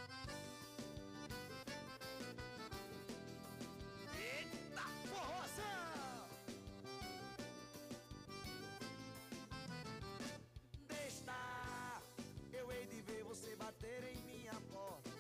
Eita forroção! Destar, eu hei de ver você bater em minha porta.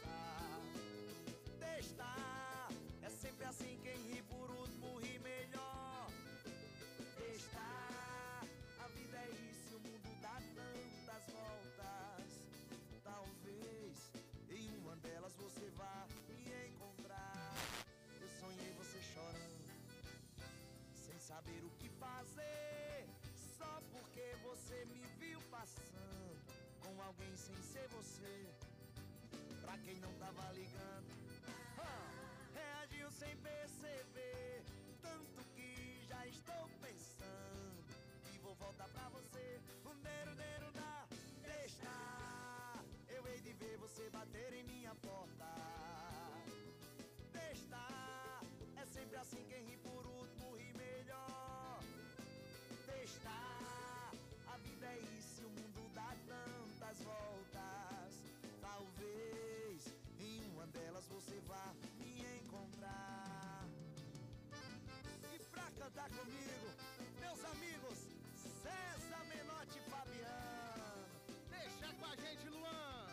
Destar, é sempre assim, quem ri por último ri melhor. Destar, a vida é isso, o mundo dá tantas voltas. Talvez em uma delas você vá me encontrar. Eu sonhei você chorando, sem saber o que fazer, só porque você me viu passando com alguém sem ser você. Pra quem não tava ligando, ah, reagiu sem perceber, tanto que já estou pensando e vou voltar pra você. Um deiro, deiro, dá, destar, eu hei de ver você bater em minha porta. Destar, é sempre assim, quem ri por último ri melhor. Destar, a vida é isso, o mundo dá tantas voltas. Talvez em uma delas você vá me encontrar. E pra cantar comigo, meus amigos, César Menotti e Fabiano. Deixa com a gente, Luan.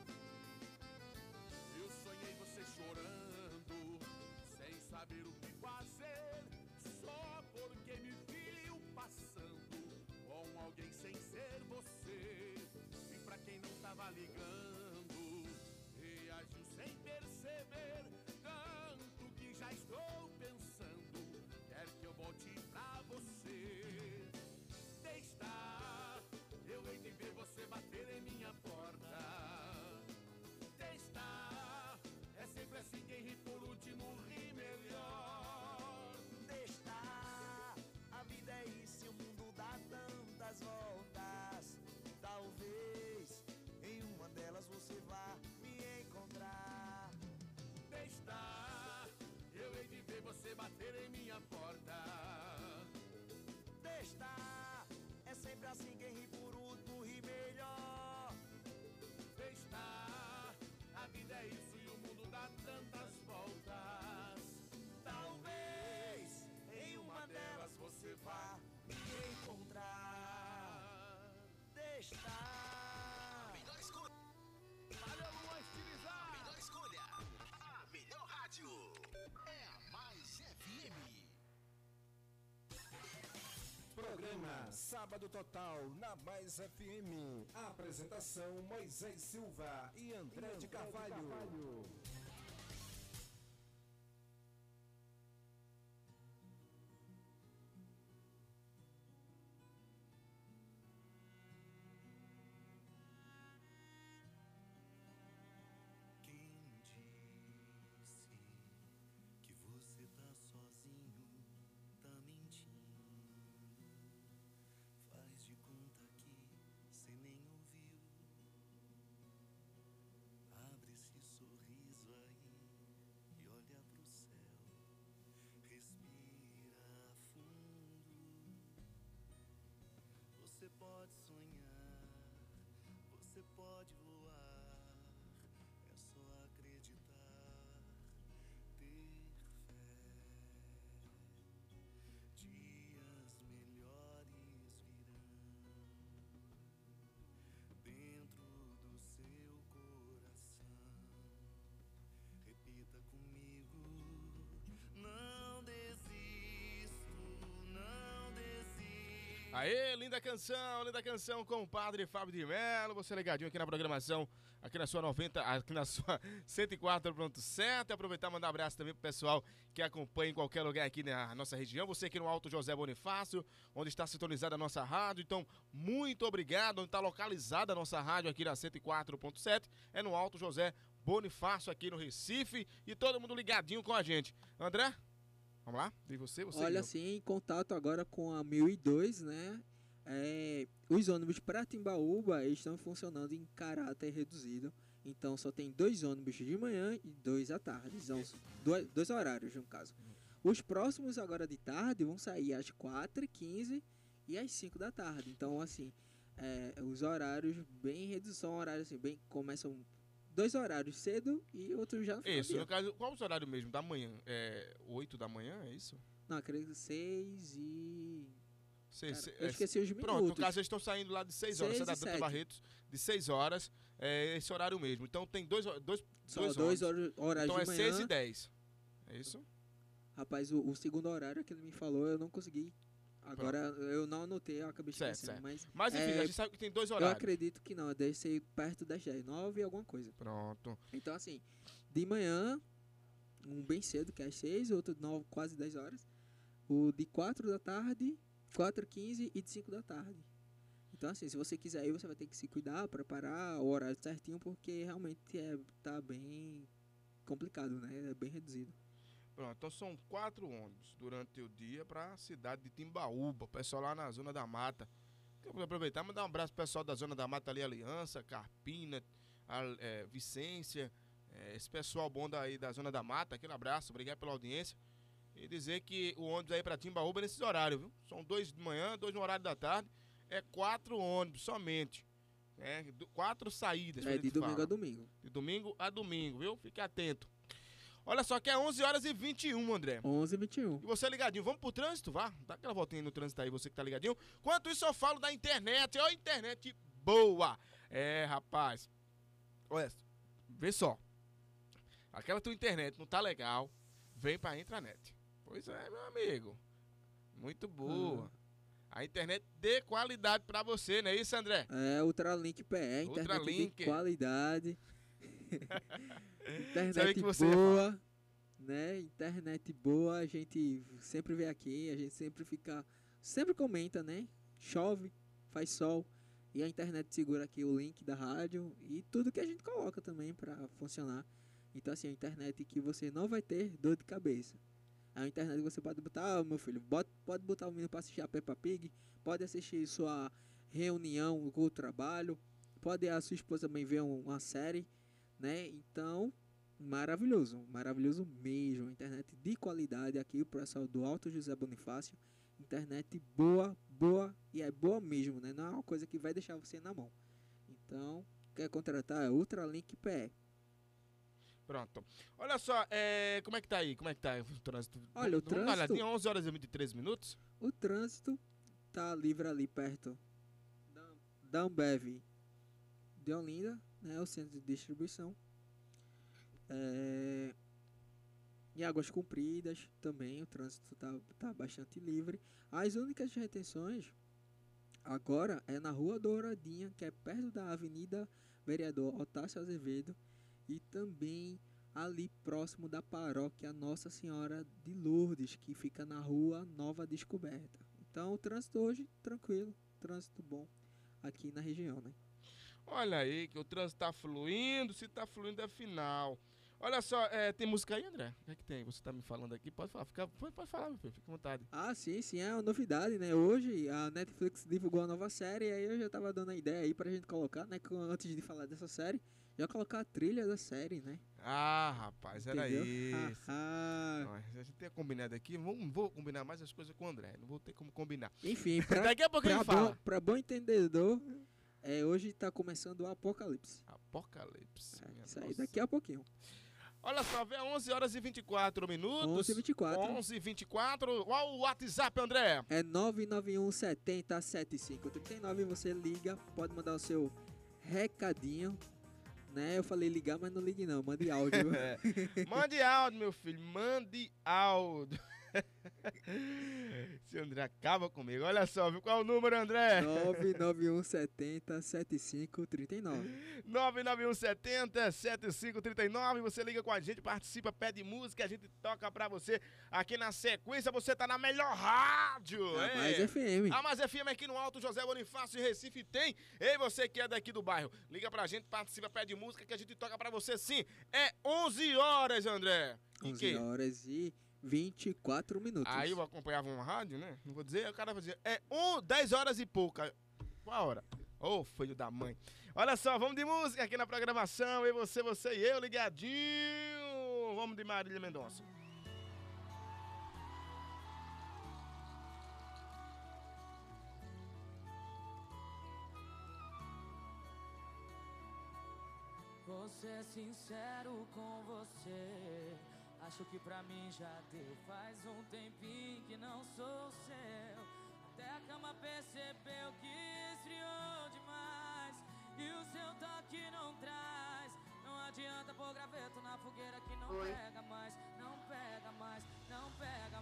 Eu sonhei você chorando, sem saber o que fazer, só porque me viu passando com alguém sem ser você. E pra quem não tava ligando, reagiu sem perceber, tanto que já estou pensando, quer que eu volte pra você. Destar, eu hei de ver você bater em minha porta. Destar, é sempre assim, quem ri por último ri melhor. Destar, a vida é isso, o mundo dá tantas voltas. Talvez em uma delas você vá me encontrar. Destar, eu hei de ver você bater em minha porta. Destar, é sempre assim, quem ri por último ri melhor. Destar, a vida é isso e o mundo dá tantas voltas. Talvez em uma delas você vá me encontrar. Destar. Melhor escolha. Valeu, Luan Estilizado! Melhor escolha. A melhor rádio. É a Mais F M. Programa Sábado Total na Mais F M. Apresentação Moisés Silva e André de Carvalho. Quem disse que você tá sozinho, tá mentindo. Faz de conta que cê nem ouviu. Abre esse sorriso aí e olha pro céu. Respira fundo. Você pode sonhar, você pode voar. É só acreditar, ter fé. Dias melhores virão dentro do seu coração. Repita comigo: não desisto, não desisto. Aê, linda canção, linda canção com o Padre Fábio de Mello. Você ligadinho aqui na programação, aqui na sua noventa, aqui na sua cento e quatro ponto sete. Aproveitar e mandar um abraço também pro pessoal que acompanha em qualquer lugar aqui na nossa região. Você aqui no Alto José Bonifácio, onde está sintonizada a nossa rádio. Então, muito obrigado. Onde está localizada a nossa rádio aqui na cento e quatro ponto sete é no Alto José Bonifácio, aqui no Recife. E todo mundo ligadinho com a gente. André? Vamos lá? E você? você Olha, e eu. assim, em contato agora com a mil e dois, né? É, os ônibus para Timbaúba estão funcionando em caráter reduzido. Então só tem dois ônibus de manhã e dois à tarde. São dois, dois horários, no caso. Os próximos agora de tarde vão sair às quatro e quinze e às cinco da tarde. Então, assim, é, os horários bem reduzidos, são horários assim, bem, começam dois horários cedo e outros já no final do Isso, dia. no caso, qual o horário mesmo? Da manhã? É oito da manhã, é isso? Não, acredito que seis e... Seis, Cara, se- eu é, esqueci os minutos. Pronto, no caso eles estão saindo lá de seis horas. Seis Você é da e Danta sete. Barretos, de seis horas, é esse horário mesmo. Então tem dois, ho- dois, Só dois, dois ônibus. hor- horários Então é de manhã. seis e dez. É isso? Rapaz, o, o segundo horário que ele me falou, eu não consegui. Agora eu não anotei, eu acabei Certo, esquecendo. certo. Mas Mas enfim, é, a gente sabe que tem dois eu horários. acredito que não, deve ser perto das dez, nove e alguma coisa. Pronto. Então, assim, de manhã, um bem cedo, que é às seis, outro nove, quase dez horas. O de quatro da tarde, quatro e quinze e de cinco da tarde. Então, assim, se você quiser ir, você vai ter que se cuidar, preparar o horário certinho, porque realmente é, tá bem complicado, né? É bem reduzido. Pronto, então são quatro ônibus durante o dia para a cidade de Timbaúba, o pessoal lá na Zona da Mata. Eu vou aproveitar e mandar um abraço pro pessoal da Zona da Mata ali, Aliança, Carpina, a, é, Vicência, é, esse pessoal bom daí da Zona da Mata, aquele abraço, obrigado pela audiência. E dizer que o ônibus aí para Timbaúba é nesses horários, viu? São dois de manhã, dois no horário da tarde, é quatro ônibus somente. É, do- quatro saídas. que É a de gente domingo fala. a domingo. De domingo a domingo, viu? Fique atento. Olha só que é onze horas e vinte e um, André. onze e vinte e um. E você ligadinho, vamos pro trânsito, vá? Dá aquela voltinha aí no trânsito aí, você que tá ligadinho. Enquanto isso eu falo da internet, ó, internet boa. É, rapaz. Olha, vê só. Aquela tua internet não tá legal, vem pra intranet. Pois é, meu amigo. Muito boa. A internet de qualidade pra você, não é isso, André? É, Ultralink P E, internet Ultralink. de qualidade. Sabia internet que você ia boa, né? Internet boa, a gente sempre vê aqui, a gente sempre fica, sempre comenta, né? Chove, faz sol, e a internet segura aqui o link da rádio e tudo que a gente coloca também pra funcionar. Então, assim, é a internet que você não vai ter dor de cabeça. É uma internet que você pode botar, ah, meu filho, bota, pode botar o menino pra assistir a Peppa Pig, pode assistir sua reunião com o trabalho, pode a sua esposa também ver um- uma série, né? Então, maravilhoso, maravilhoso mesmo. Internet de qualidade aqui, o pessoal do Alto José Bonifácio. Internet boa, boa e é boa mesmo, né? Não é uma coisa que vai deixar você na mão. Então, quer contratar? É Ultralink P E. Pronto. Olha só, é, como é que tá aí? Como é que tá o trânsito? Olha, o Vamos dar uma trânsito- olhadinha, onze horas e vinte e três minutos. O trânsito tá livre ali perto da, da Ambev de Olinda, né? O centro de distribuição. É, em Águas Compridas também o trânsito tá, tá bastante livre. As únicas retenções agora é na Rua Douradinha, que é perto da Avenida Vereador Otácio Azevedo, e também ali próximo da paróquia Nossa Senhora de Lourdes, que fica na Rua Nova Descoberta. Então o trânsito hoje tranquilo, trânsito bom aqui na região, né? Olha aí, que o trânsito tá fluindo, se tá fluindo é final. Olha só, é, tem música aí, André? O que é que tem? Você tá me falando aqui? Pode falar, fica, pode, pode falar, meu filho, fica à vontade. Ah, sim, sim, é uma novidade, né? Hoje a Netflix divulgou a nova série, e aí eu já tava dando a ideia aí pra gente colocar, né? com- Antes de falar dessa série, já colocar a trilha da série, né? Ah, rapaz, era Entendeu? isso. Ah, Ó, a gente tem combinado aqui, não vou combinar mais as coisas com o André, não vou ter como combinar. enfim, pra, Daqui a pouco pra, ele bom, fala. pra bom entendedor, é, hoje tá começando o Apocalipse. Apocalipse. É, minha isso aí nossa. daqui a pouquinho. Olha só, vê onze horas e vinte e quatro minutos. onze e vinte e quatro. onze e vinte e quatro. Qual o WhatsApp, André? É nove nove um sete zero sete cinco três nove, você liga, pode mandar o seu recadinho, né? Eu falei ligar, mas não ligue não, mande áudio. É. Mande áudio, meu filho, mande áudio. Esse André acaba comigo. Olha só, viu qual é o número, André? nove nove um sete zero sete cinco três nove. nove nove um sete zero sete cinco três nove. Você liga com a gente, participa, pede música, a gente toca pra você aqui na sequência. Você tá na melhor rádio. A é. Mais F M. A Mais F M aqui no Alto José Bonifácio, em Recife, tem. Ei, você que é daqui do bairro, liga pra gente, participa, pede música que a gente toca pra você sim. É onze horas, André. E onze que? horas e vinte e quatro minutos. Aí eu acompanhava uma rádio, né? Não vou dizer, aí o cara fazia, é um, dez horas e pouca. Qual a hora? Ô, filho da mãe. Olha só, vamos de música aqui na programação. Eu, você, você e eu, ligadinho. Vamos de Marília Mendonça. Vou ser sincero com você. Acho que pra mim já deu. Faz um tempinho que não sou seu. Até a cama percebeu que esfriou demais. E o seu toque não traz. Não adianta pôr graveto na fogueira que não Oi. pega mais. Não pega mais, não pega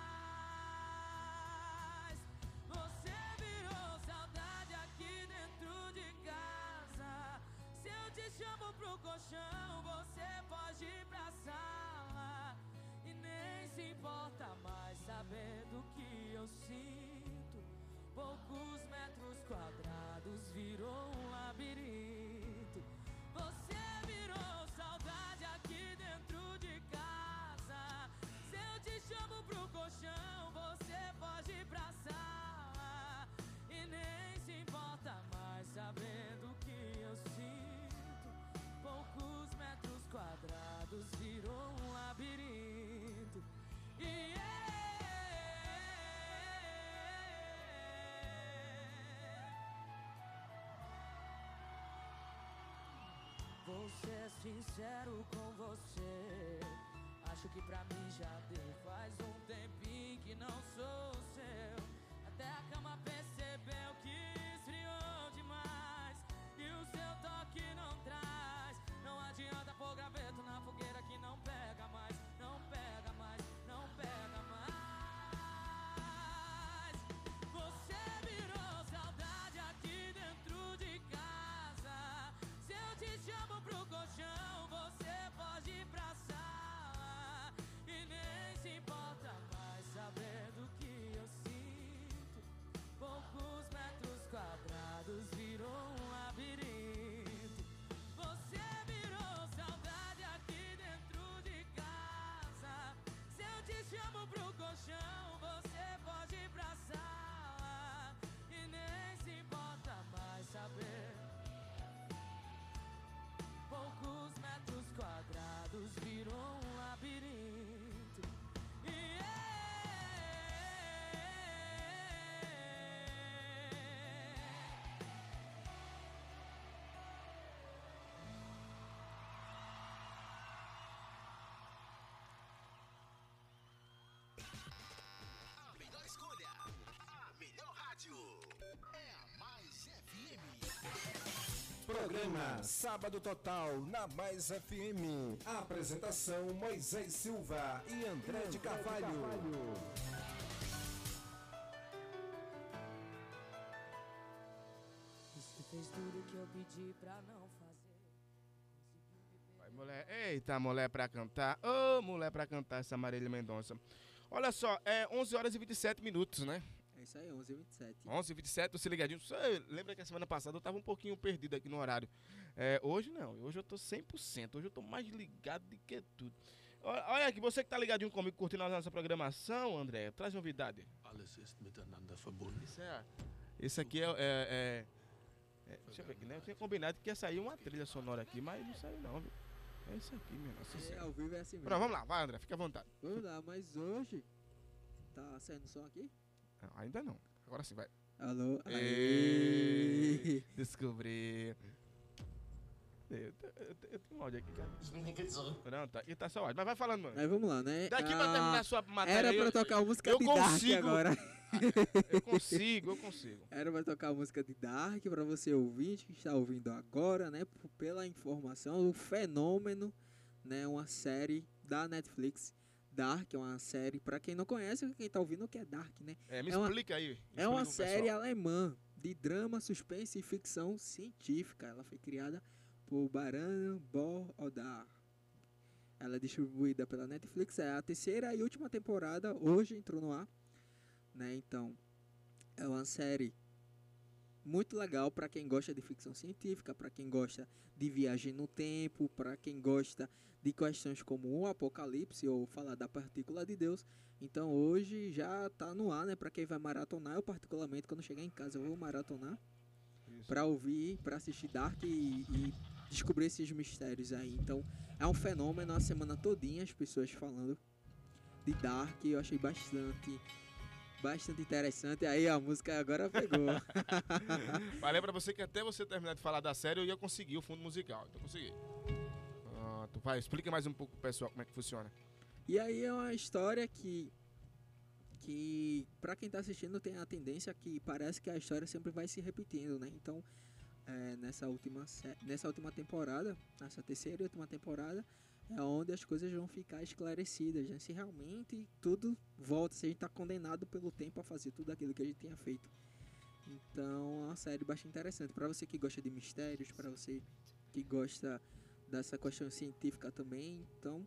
mais. Você virou saudade aqui dentro de casa. Se eu te chamo pro colchão, você pode ir pra sala. E nem se importa mais saber do que eu sinto. Poucos metros quadrados virou um labirinto. Você virou saudade aqui dentro de casa. Se eu te chamo pro colchão, você pode ir pra sala. E nem se importa mais saber do que eu sinto. Poucos metros quadrados virou um labirinto. E vou ser sincero com você. Acho que pra mim já deu. Faz um tempinho que não sou seu. Até a cama percebeu que esfriou demais. E o seu toque não traz. Não adianta pôr graveto na fogueira que não pega mais. Não pega mais, não pega mais. Você virou saudade aqui dentro de casa. Se eu te chamo pro colchão, você pode ir pra sala. E nem se importa mais saber do que eu sinto. Poucos metros quadrados virou um labirinto. Você virou saudade aqui dentro de casa. Se eu te chamo pro colchão, você pode ir pra sala. E nem se importa mais saber. Poucos metros quadrados virou um labirinto. E A melhor escolha, a melhor rádio. É a Mais F M. Programa Sábado Total na Mais F M. Apresentação Moisés Silva e André de Carvalho. você fez tudo que eu pedi pra não fazer. Vai, mulher. Eita, mulher pra cantar. Ô, mulher pra cantar essa Marília Mendonça. Olha só, é onze horas e vinte e sete minutos, né? É isso aí, onze e vinte e sete. onze e vinte e sete, você ligadinho. Você lembra que a semana passada eu tava um pouquinho perdido aqui no horário. É, hoje não, hoje eu tô cem por cento. Hoje eu tô mais ligado do que tudo. Olha olha aqui, você que tá ligadinho comigo, curtindo a nossa programação, André, traz novidade. Alles ist miteinander verbunden. Isso, é, isso aqui é, é, é- é- deixa eu ver aqui, né? Eu tinha combinado que ia sair uma trilha sonora aqui, mas não saiu não, viu? É isso aqui, minha nossa É, senhora. ao vivo é assim mesmo. Pronto, vamos lá, vai, André, fica à vontade. Vamos lá, mas hoje tá saindo som aqui? Não, ainda não, agora sim, vai. Alô? Ei, Aê. descobri. Eu, eu, eu, eu tenho um áudio aqui, cara. Não, tá aqui, tá só áudio. Mas vai falando, mano. Mas vamos lá, né? Daqui pra Ah, terminar a sua matéria. Era eu- pra tocar a música eu de Dark consigo. agora. Eu consigo, eu consigo. Era pra tocar a música de Dark pra você ouvinte que está ouvindo agora, né? p- Pela informação, o Fenômeno, né? Uma série da Netflix. Dark é uma série, pra quem não conhece, quem tá ouvindo o que é Dark, né? É, me É uma- explica aí. É uma explica pro série pessoal. alemã de drama, suspense e ficção científica. Ela foi criada por Baran Bo-Odar. Ela é distribuída pela Netflix. É a terceira e última temporada. Hoje entrou no ar. Né? Então, é uma série muito legal para quem gosta de ficção científica, para quem gosta de viagem no tempo, para quem gosta de questões como o apocalipse ou falar da partícula de Deus. Então hoje já tá no ar, né? Para quem vai maratonar, eu particularmente quando chegar em casa eu vou maratonar para ouvir, para assistir Dark e, e descobrir esses mistérios aí. Então é um fenômeno a semana todinha as pessoas falando de Dark, eu achei bastante bastante interessante. Aí a música agora pegou. Falei pra você que até você terminar de falar da série eu ia conseguir o fundo musical. Então consegui. Ah, tu vai, explica mais um pouco pro pessoal como é que funciona. E aí é uma história que que pra quem tá assistindo tem a tendência que parece que a história sempre vai se repetindo, né? Então, é, nessa última sé- nessa última temporada, nessa terceira e última temporada, é onde as coisas vão ficar esclarecidas, né? Se realmente tudo volta, se a gente tá condenado pelo tempo a fazer tudo aquilo que a gente tinha feito. Então, é uma série bastante interessante para você que gosta de mistérios, para você que gosta dessa questão científica também. Então,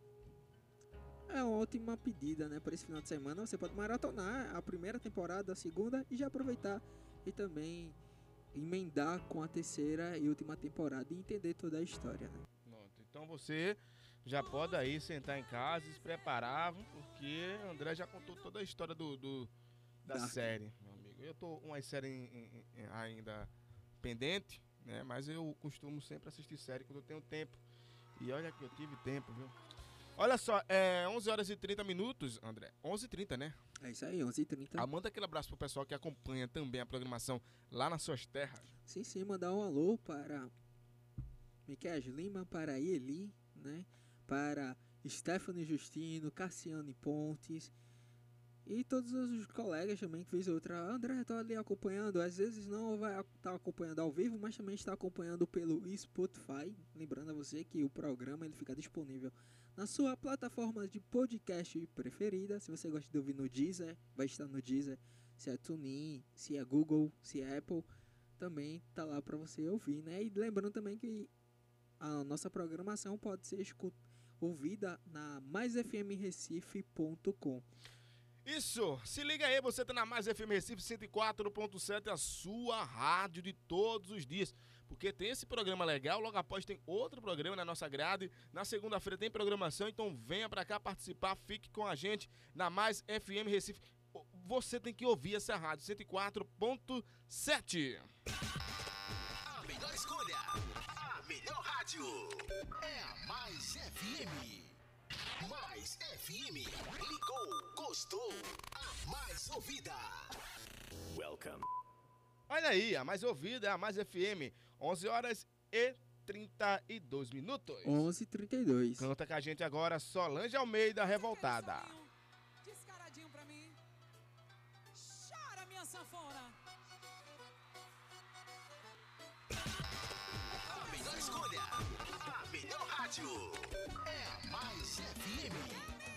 é uma ótima pedida, né? Para esse final de semana você pode maratonar a primeira temporada, a segunda e já aproveitar e também emendar com a terceira e última temporada e entender toda a história, né? Pronto, então você já pode aí sentar em casa e se preparar, porque o André já contou toda a história do, do- da Dark. série, meu amigo. Eu tô com uma série em- em- em- ainda pendente, né? Mas eu costumo sempre assistir série quando eu tenho tempo. E olha que eu tive tempo, viu? Olha só, é onze horas e trinta minutos, André. onze e trinta, né? É isso aí, onze e trinta. Ah, manda aquele abraço pro pessoal que acompanha também a programação lá nas suas terras. Sim, sim, mandar um alô para Miquel Lima, para Eli, né? Para Stephanie Justino, Cassiane Pontes e todos os colegas também que fez outra. André, tô ali acompanhando, às vezes não vai estar acompanhando ao vivo, mas também está acompanhando pelo Spotify. Lembrando a você que o programa ele fica disponível na sua plataforma de podcast preferida. Se você gosta de ouvir no Deezer, vai estar no Deezer. Se é TuneIn, se é Google, se é Apple, também tá lá para você ouvir, né? E lembrando também que a nossa programação pode ser escu- ouvida na mais f m recife ponto com. Isso, se liga aí, você tá na Mais F M Recife cento e quatro ponto sete, a sua rádio de todos os dias. Porque tem esse programa legal, logo após tem outro programa na nossa grade. Na segunda-feira tem programação, então venha pra cá participar, fique com a gente na Mais F M Recife. Você tem que ouvir essa rádio, cento e quatro ponto sete. A melhor escolha, a melhor rádio é a Mais F M. Mais F M. Ligou, gostou, a mais ouvida. Welcome. Olha aí, a mais ouvida é a Mais F M, onze horas e trinta e dois minutos. onze e trinta e dois. Canta com a gente agora Solange Almeida, Revoltada. Descaradinho pra mim. Chora, minha sanfona. A melhor escolha, a melhor rádio é a Mais F M.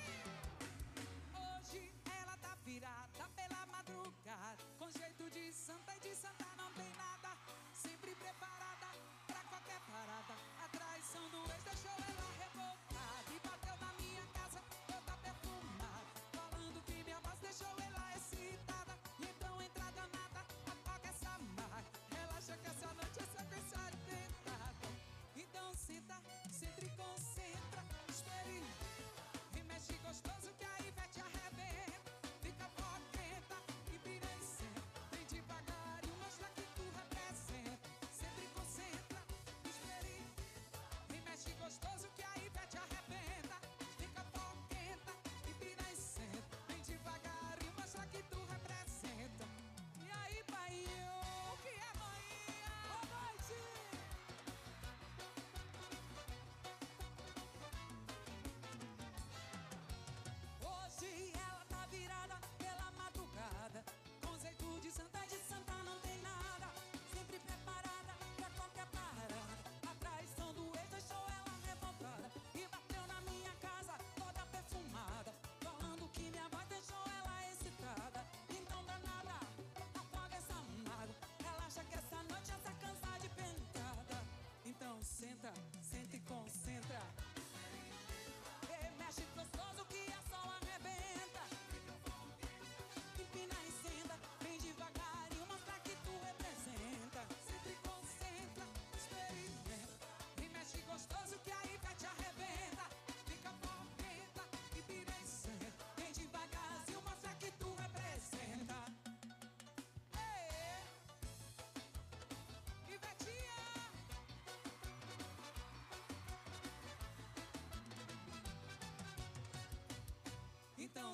Hoje ela tá virada pela madrugada, com jeito de santa e de santa não tem nada. Sempre preparada pra qualquer parada. A traição do ex deixou ela revoltada e bateu na minha casa toda perfumada, falando que minha voz deixou ela excitada. E então entra danada, apaga essa marca. Relaxa que essa noite é sequência tentada. Então senta, senta e concentra, espere.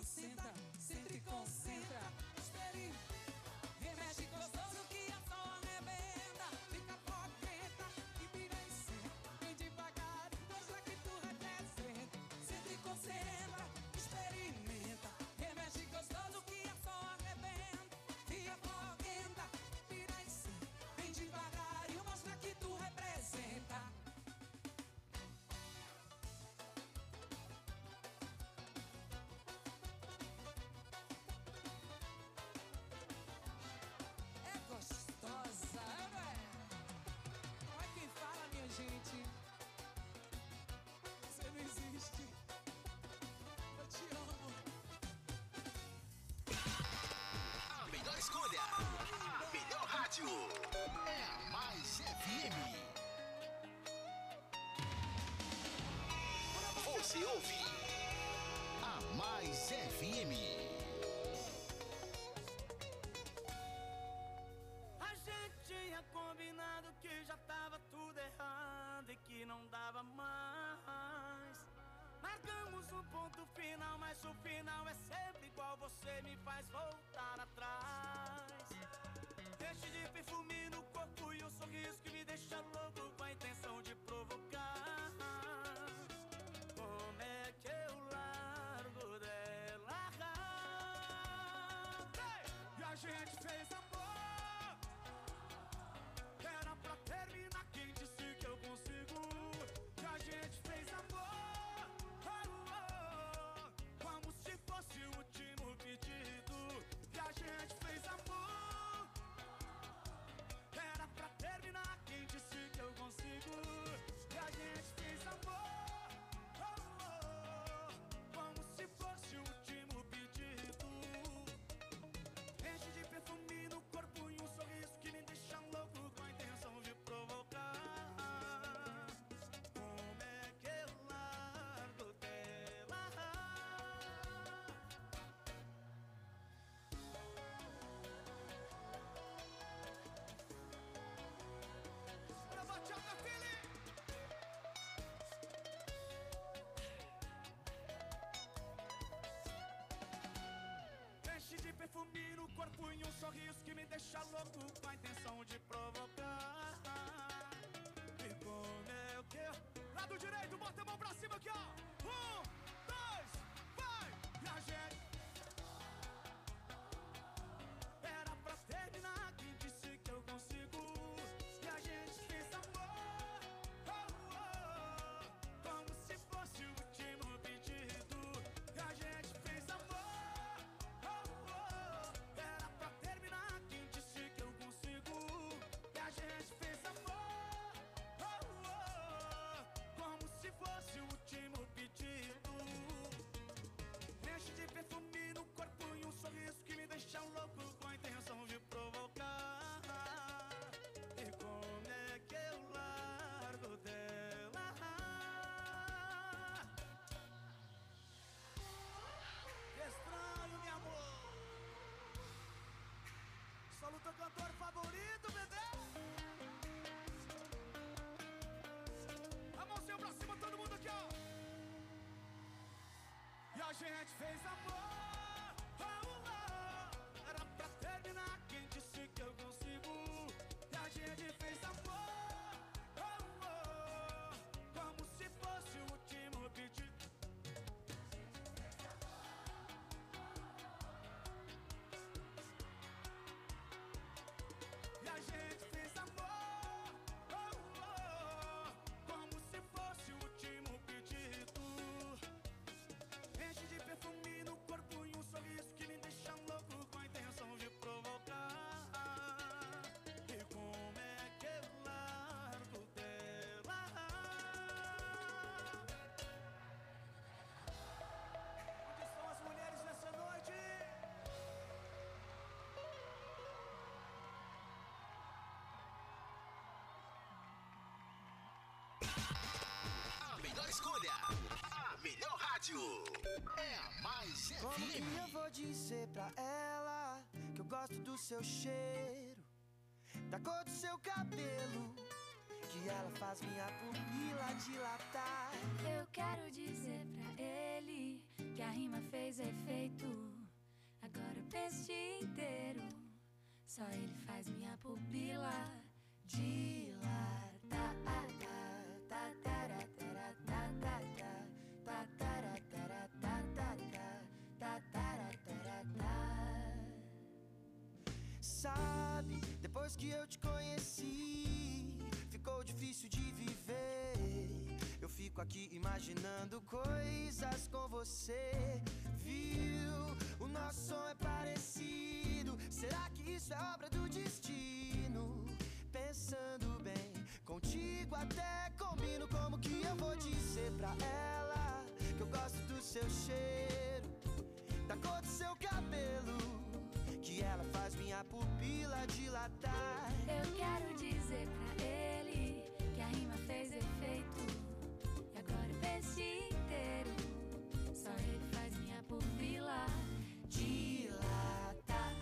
concentra, senta e concentra. Espere, remexe gostoso que a só arrebenta. Fica fogueta e vira e senta. Vem devagar e mostra que tu representa. Senta e concentra, experimenta. Remexe gostoso que a só arrebenta. Fica fogueta, vira e senta. Vem devagar e mostra que tu representa. É gostosa, não é? Não é quem fala, minha gente. Você não existe. Eu te amo. A melhor escolha, a melhor rádio é a Mais F M. Você ouve a Mais F M. A gente tinha combinado que já tava tudo errado e que não dava mais. Marcamos um ponto final, mas o final é sempre igual. Você me faz voltar atrás. Enche de perfume no corpo e um sorriso que me deixa louco com a intenção de provocar. Como é que eu largo dela? E a gente fez amor. Era pra terminar, quem disse que eu consigo? E a gente fez amor. Oh, oh, como se fosse o último pedido. E a gente fez amor. Era pra terminar, quem disse que eu consigo? E a gente fez amor. Oh, oh, como se fosse o último pedido. Enche de perfume no corpo e um sorriso que me deixa louco com a intenção de provocar. Como é que eu largo dela? Bora, bachata, Philly! Enche de perfume no corpo e um sorriso que me deixa louco com a intenção de provocar. E como é que eu... Lado direito, bota a mão pra cima aqui, ó. Um, dois, vai! E a gente... Era pra terminar, quem disse que eu consigo? E a gente fez amor. Oh, oh, como se fosse o último pedido. E a gente fez amor. Oh, oh, era pra terminar, quem disse que eu consigo? E a gente fez amor. Oh, oh, como se fosse o último pedido. Enche de perfume no corpo e um sorriso que me deixa louco com a intenção de provocar. E como é que eu largo dela? Que estranho, meu amor. Solo teu cantor favorito, bebê. A mãozinha pra cima, todo mundo aqui, ó. E a gente fez amor. Oh, oh, era pra terminar, quem disse que eu consigo? E a gente fez amor. Oh, oh, como se fosse o último pedido. E a gente fez amor. Oh, oh, como se fosse o último pedido. Enche de perfume no corpo e um sorriso que me deixa louco com a intenção de provocar. E como é que eu largo dela? Onde estão as mulheres nessa noite? A melhor escolha, a melhor rádio é a Mais Como F que M. eu vou dizer pra ela que eu gosto do seu cheiro, da cor do seu cabelo, que ela faz minha pupila dilatar. Eu quero dizer pra ele que a rima fez efeito Só ele faz minha pupila dilatar. Sabe, depois que eu te conheci, ficou difícil de viver. Eu fico aqui imaginando coisas com você. Viu? O nosso som é parecido. Será que isso é obra do destino? Pensando bem, contigo até combino. Como que eu vou dizer pra ela que eu gosto do seu cheiro, da cor do seu cabelo, que ela faz minha pupila dilatar? Eu quero dizer pra ele que a rima fez efeito, e agora o verso inteiro só ele faz minha pupila dilatar.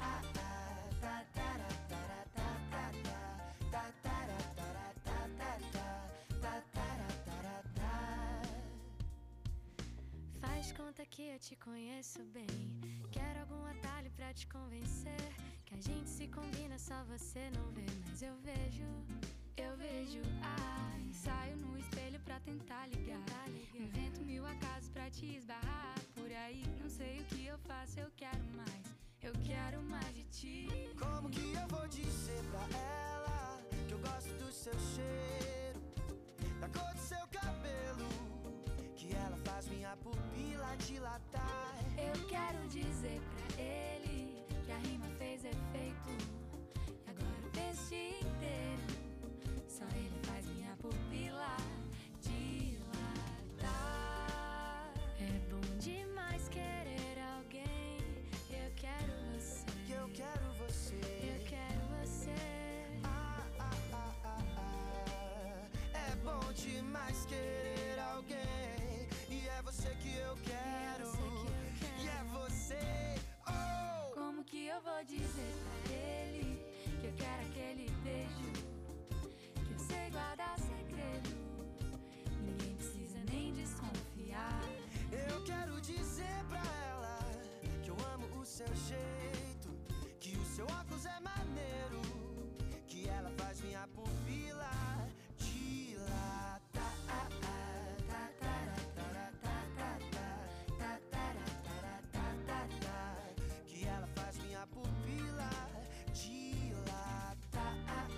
Faz conta que eu te conheço bem. Quero algum atalho pra te convencer que a gente se combina, só você não vê, mas eu vejo, eu vejo. Ai, saio no espelho pra tentar ligar, invento mil acasos pra te esbarrar por aí. Não sei o que eu faço, eu quero mais, eu quero mais de ti. Como que eu vou dizer pra ela que eu gosto do seu cheiro, da cor do seu cabelo, que ela faz minha pupila dilatar? Eu quero dizer pra ele que a rima fez efeito, e agora o texto inteiro só ele faz minha pupila dilatar. É bom demais querer alguém. Eu quero você, Eu quero você. eu quero você. Ah, ah, ah, ah, ah. É bom demais querer alguém, e é você que eu quero. E é você. Oh! Como que eu vou dizer pra ele que eu quero aquele beijo, que eu sei guardar segredo, ninguém precisa nem desconfiar. Eu quero dizer pra ela que eu amo o seu jeito, que o seu óculos é maneiro, que ela faz minha pupila dilatar. Que ela faz minha pupila dilatar.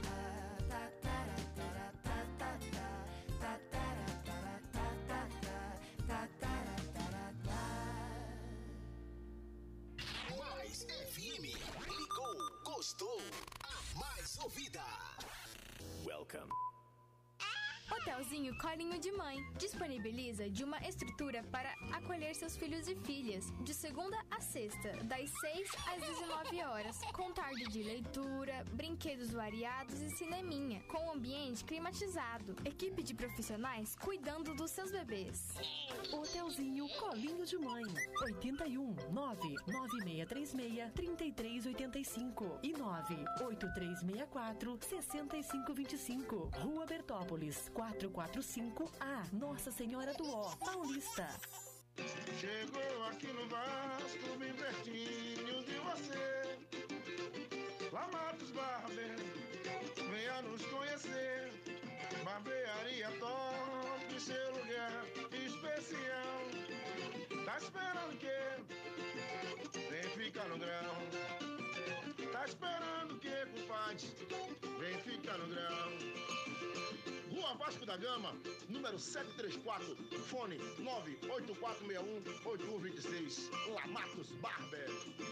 Mais F M. Ligou, gostou, a mais ouvida. Welcome. Hotelzinho Colinho de Mãe disponibiliza de uma estrutura para acolher seus filhos e filhas, de segunda a sexta, das seis às dezenove horas, com tarde de leitura, brinquedos variados e cineminha, com ambiente climatizado, equipe de profissionais cuidando dos seus bebês. Hotelzinho Colinho de Mãe, oitenta e um, nove nove seis três seis, três três oito cinco e nove oito três seis quatro, seis cinco dois cinco, Rua Bertópolis, quatrocentos e quarenta e cinco A, Nossa Senhora do Ó, Paulista. Chegou aqui no Vasco, bem pertinho de você, lá Matos Barber, venha nos conhecer. Barbearia top, seu lugar especial. Tá esperando o quê? Vem ficar no grau. Tá esperando o quê, compadre? Vem ficar no grau. Rua Vasco da Gama, número setecentos e trinta e quatro, fone nove oito quatro seis um, oito um dois seis, La Matos Barber.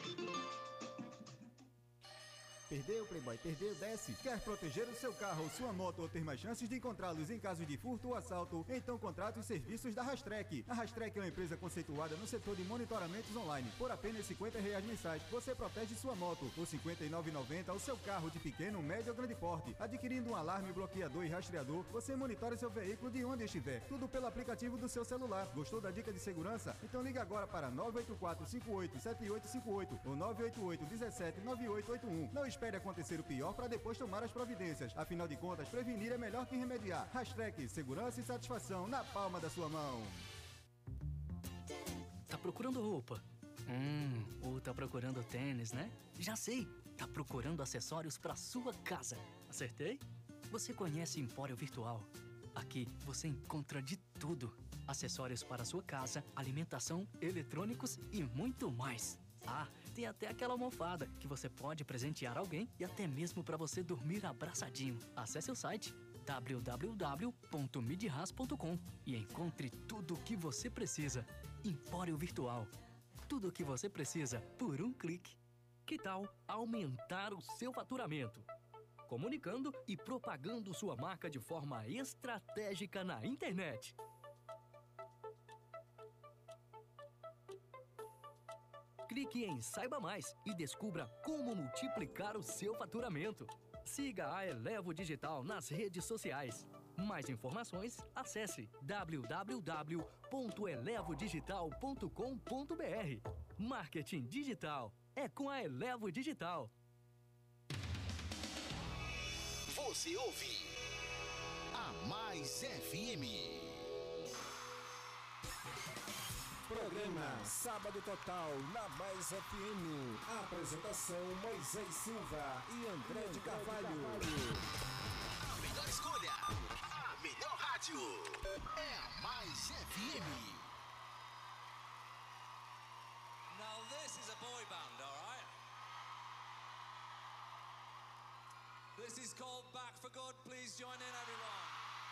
Perdeu, Playboy? Perdeu? Desce. Quer proteger o seu carro ou sua moto ou ter mais chances de encontrá-los em caso de furto ou assalto? Então contrate os serviços da Rastrek. A Rastrek é uma empresa conceituada no setor de monitoramentos online. Por apenas cinquenta reais mensais, você protege sua moto. Por cinquenta e nove reais e noventa centavos, o seu carro de pequeno, médio ou grande porte. Adquirindo um alarme, bloqueador e rastreador, você monitora seu veículo de onde estiver. Tudo pelo aplicativo do seu celular. Gostou da dica de segurança? Então liga agora para nove oito quatro, cinco oito sete oito cinco oito ou nove oito oito, um sete, nove oito oito um. Não espere acontecer o pior para depois tomar as providências. Afinal de contas, prevenir é melhor que remediar. Rastrek, segurança e satisfação na palma da sua mão. Tá procurando roupa? Hum, ou tá procurando tênis, né? Já sei, tá procurando acessórios para sua casa. Acertei? Você conhece Empório Virtual? Aqui você encontra de tudo. Acessórios para sua casa, alimentação, eletrônicos e muito mais. Ah, tem até aquela almofada que você pode presentear alguém e até mesmo para você dormir abraçadinho. Acesse o site w w w ponto midras ponto com e encontre tudo o que você precisa. Empório Virtual. Tudo o que você precisa por um clique. Que tal aumentar o seu faturamento? Comunicando e propagando sua marca de forma estratégica na internet. Clique em Saiba Mais e descubra como multiplicar o seu faturamento. Siga a Elevo Digital nas redes sociais. Mais informações, acesse w w w ponto elevo digital ponto com ponto b r. Marketing digital é com a Elevo Digital. Você ouve a Mais F M. Programa Sábado Total na Mais F M. Apresentação Moisés Silva e André de Carvalho. A melhor escolha, a melhor rádio é a Mais F M. Now this is a boy band, alright? This is called Back for Good. Please join in, everyone.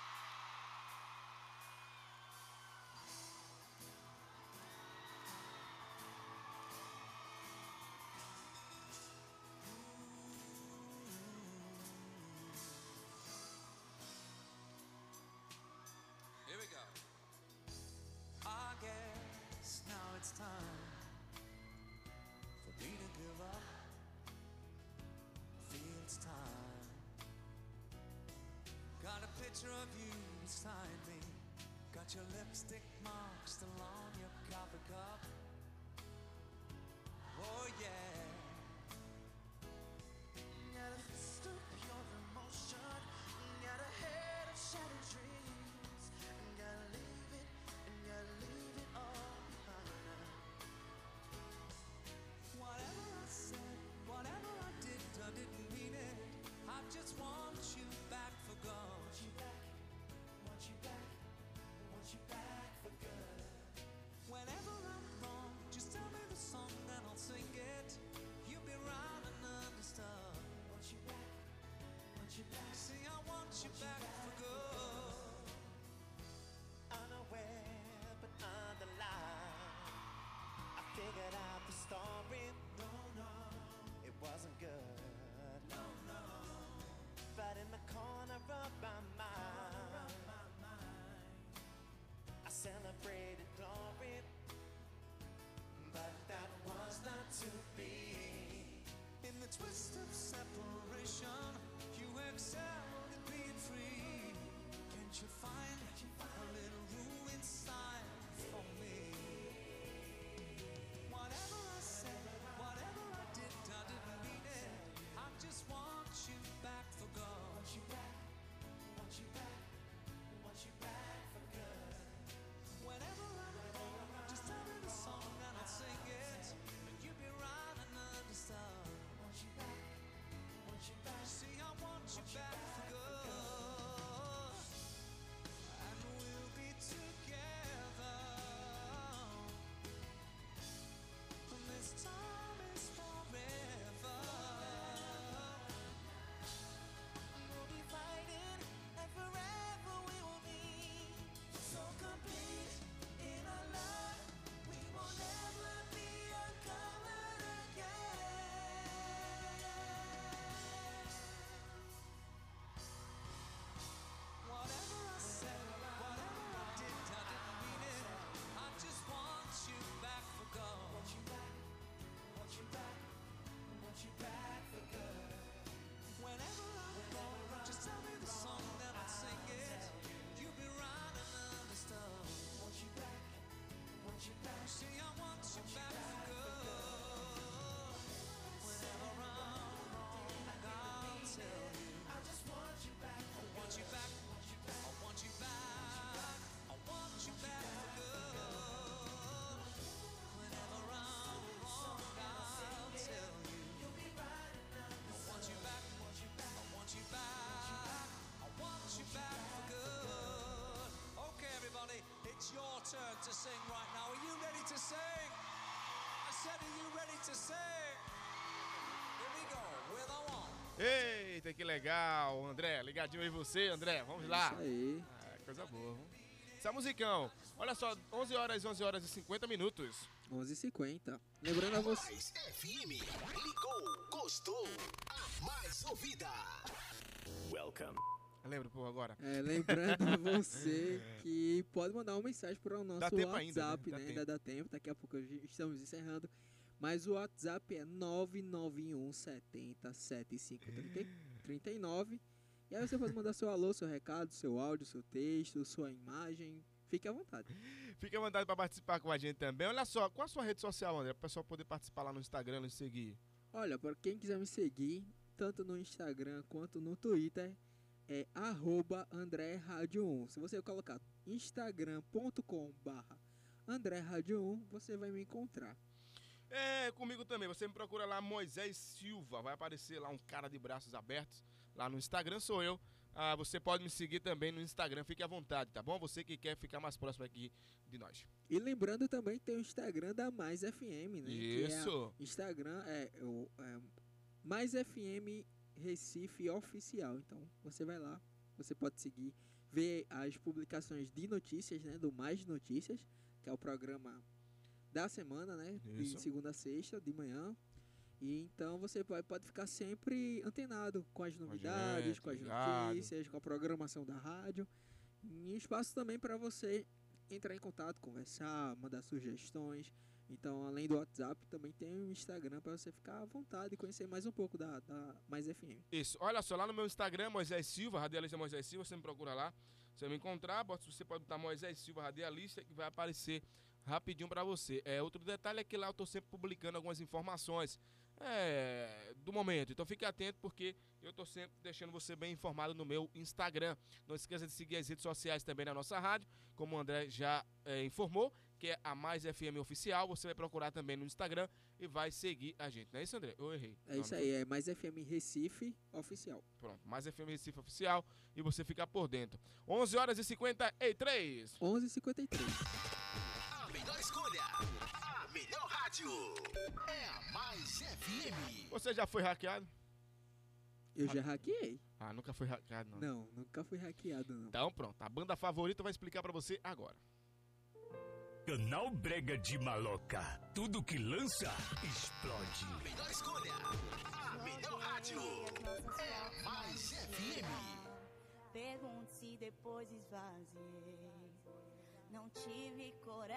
Here we go. I guess now it's time for me to give up. Feel it's time. Got a picture of you beside me. Got your lipstick mark still on your coffee cup. Oh yeah. Got a fist of pure emotion. Got a head of shattered dreams. Gotta leave it, and gotta leave it all behind. Whatever I said, whatever I did, I didn't mean it. I just want you back for good. Want you back, want you back, want you back for good. Whenever I'm wrong, ready to say, here we go, with a one. Eita, que legal, André. Ligadinho aí você, André. Vamos lá. Isso aí. Ah, coisa boa. Esse é musicão. Olha só, onze horas, onze horas e cinquenta minutos. onze e cinquenta. Lembrando a você... Mais F M. Ligou, gostou, a mais ouvida. Welcome. Lembra, pô, agora. É, lembrando a você que pode mandar uma mensagem para o nosso Dá tempo WhatsApp, ainda, né? Dá né? tempo. Ainda dá tempo, daqui a pouco estamos encerrando. Mas o WhatsApp é nove nove um sete zero sete cinco três nove. E aí você pode mandar seu alô, seu recado, seu áudio, seu texto, sua imagem. Fique à vontade. Fique à vontade para participar com a gente também. Olha só, qual a sua rede social, André? Para o pessoal poder participar lá no Instagram, nos seguir. Olha, para quem quiser me seguir, tanto no Instagram quanto no Twitter, é arroba André Rádio um. Se você colocar instagram ponto com barra André Rádio um, você vai me encontrar. É, comigo também. Você me procura lá, Moisés Silva. Vai aparecer lá um cara de braços abertos. Lá no Instagram sou eu. Ah, você pode me seguir também no Instagram. Fique à vontade, tá bom? Você que quer ficar mais próximo aqui de nós. E lembrando também que tem o Instagram da Mais F M, né? Isso. Que é Instagram é, o é Mais F M Recife Oficial. Então, você vai lá, você pode seguir, ver as publicações de notícias, né? Do Mais Notícias, que é o programa da semana, né? Isso. De segunda a sexta, de manhã. E então você pode, pode ficar sempre antenado com as novidades, gente, com as ligado. notícias, com a programação da rádio. E espaço também para você entrar em contato, conversar, mandar sugestões. Então, além do WhatsApp, também tem o Instagram para você ficar à vontade e conhecer mais um pouco da, da Mais F M. Isso. Olha só, lá no meu Instagram, Moisés Silva, radialista Moisés Silva, você me procura lá. Você me encontrar, você pode botar Moisés Silva, radialista, que vai aparecer rapidinho para você. É, outro detalhe é que lá eu tô sempre publicando algumas informações é, do momento. Então fique atento porque eu tô sempre deixando você bem informado no meu Instagram. Não esqueça de seguir as redes sociais também da nossa rádio, como o André já é, informou, que é a Mais F M Oficial. Você vai procurar também no Instagram e vai seguir a gente. Não é isso, André? Eu errei. É Não, isso não aí, é Mais F M Recife Oficial. Pronto, Mais F M Recife Oficial e você fica por dentro. onze horas e cinquenta e três. onze e cinquenta e três. A melhor escolha, a melhor rádio é a Mais F M. Você já foi hackeado? Eu já hackeei. Ah, nunca foi hackeado, não. Não, nunca fui hackeado, não. Então pronto, a banda favorita vai explicar pra você agora. Canal Brega de Maloca. Tudo que lança, explode. A melhor escolha, a melhor rádio é a Mais F M. Pergunte se depois esvaziei. Não tive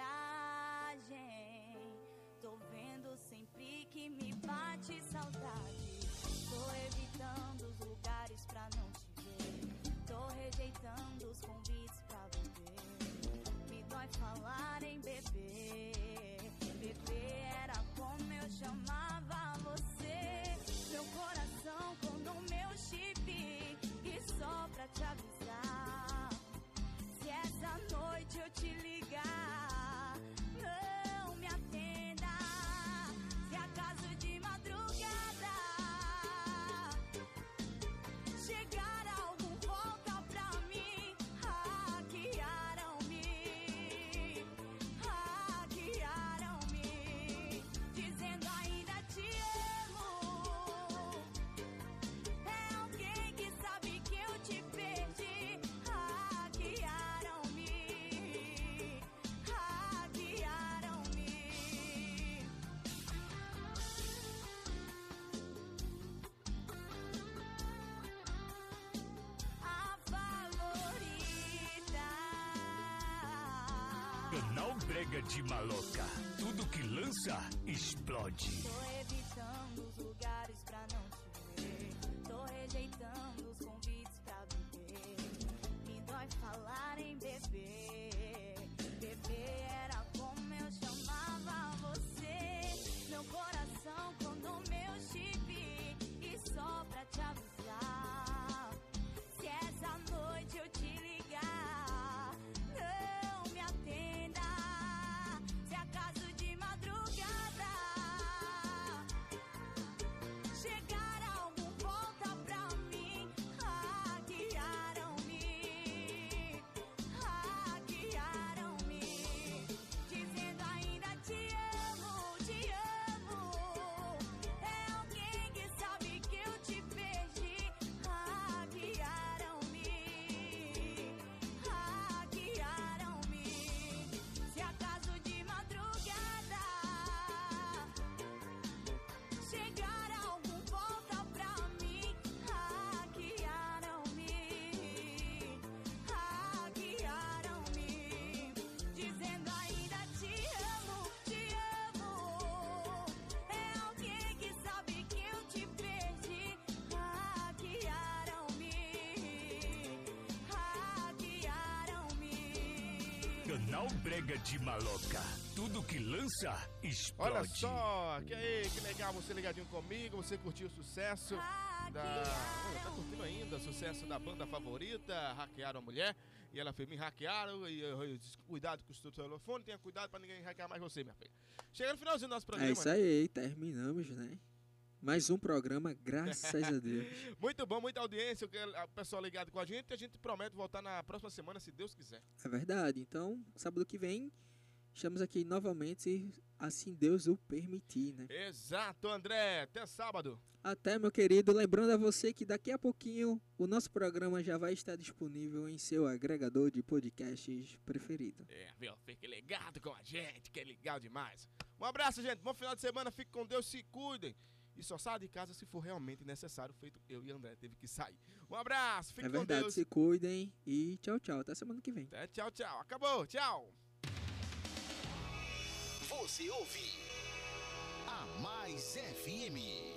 coragem. Tô vendo sempre que me bate saudade. Tô evitando os lugares pra não te ver. Tô rejeitando os convites pra beber. Me dói falar em beber. Beber era como eu chamava você. Meu coração com no meu chip. E só pra te avisar, se essa noite eu te ligar, não me atenda. Se acaso de madrugada chegar algum volta pra mim, hackearam-me, hackearam-me, dizendo ainda te amo. É alguém que sabe que eu te perdi. Hackearam-me, hackearam-me. A favorita. Canal Brega de Maloca. Tudo que lança, explode. Tô evitando os lugares pra não te ver. Tô rejeitando os convites pra beber. Me dói falar em beber. Beber era como eu chamava você. Meu coração com no meu chip. E só pra te avisar, se essa noite eu te ligar, não me atenda. Se acaso de madrugada chegar algum volta pra mim, hackearam-me, hackearam-me, dizendo ainda te amo, te amo. Canal Brega de Maloca. Tudo que lança, explode. Olha só, que aí, que legal você ligadinho comigo, você curtiu o sucesso da... Olha, tá curtindo ainda o sucesso da banda favorita, Hackearam a Mulher, e ela fez, me hackearam, e eu, eu, cuidado com o seu telefone, tenha cuidado pra ninguém hackear mais você, minha filha. Chega no finalzinho do nosso programa. É isso aí, terminamos, né? Mais um programa, graças a Deus. Muito bom, muita audiência, o pessoal ligado com a gente, e a gente promete voltar na próxima semana, se Deus quiser. É verdade, então, sábado que vem, estamos aqui novamente, assim Deus o permitir, né? Exato, André, até sábado. Até, meu querido, lembrando a você que daqui a pouquinho o nosso programa já vai estar disponível em seu agregador de podcasts preferido. É, viu, fique ligado com a gente, que é legal demais. Um abraço, gente, bom final de semana, fique com Deus, se cuidem. E só saia de casa se for realmente necessário, feito eu e André teve que sair. Um abraço, fique é com verdade, Deus. se cuidem e tchau, tchau. Até semana que vem. Até tchau, tchau. Acabou, tchau. Você ouve a Mais F M.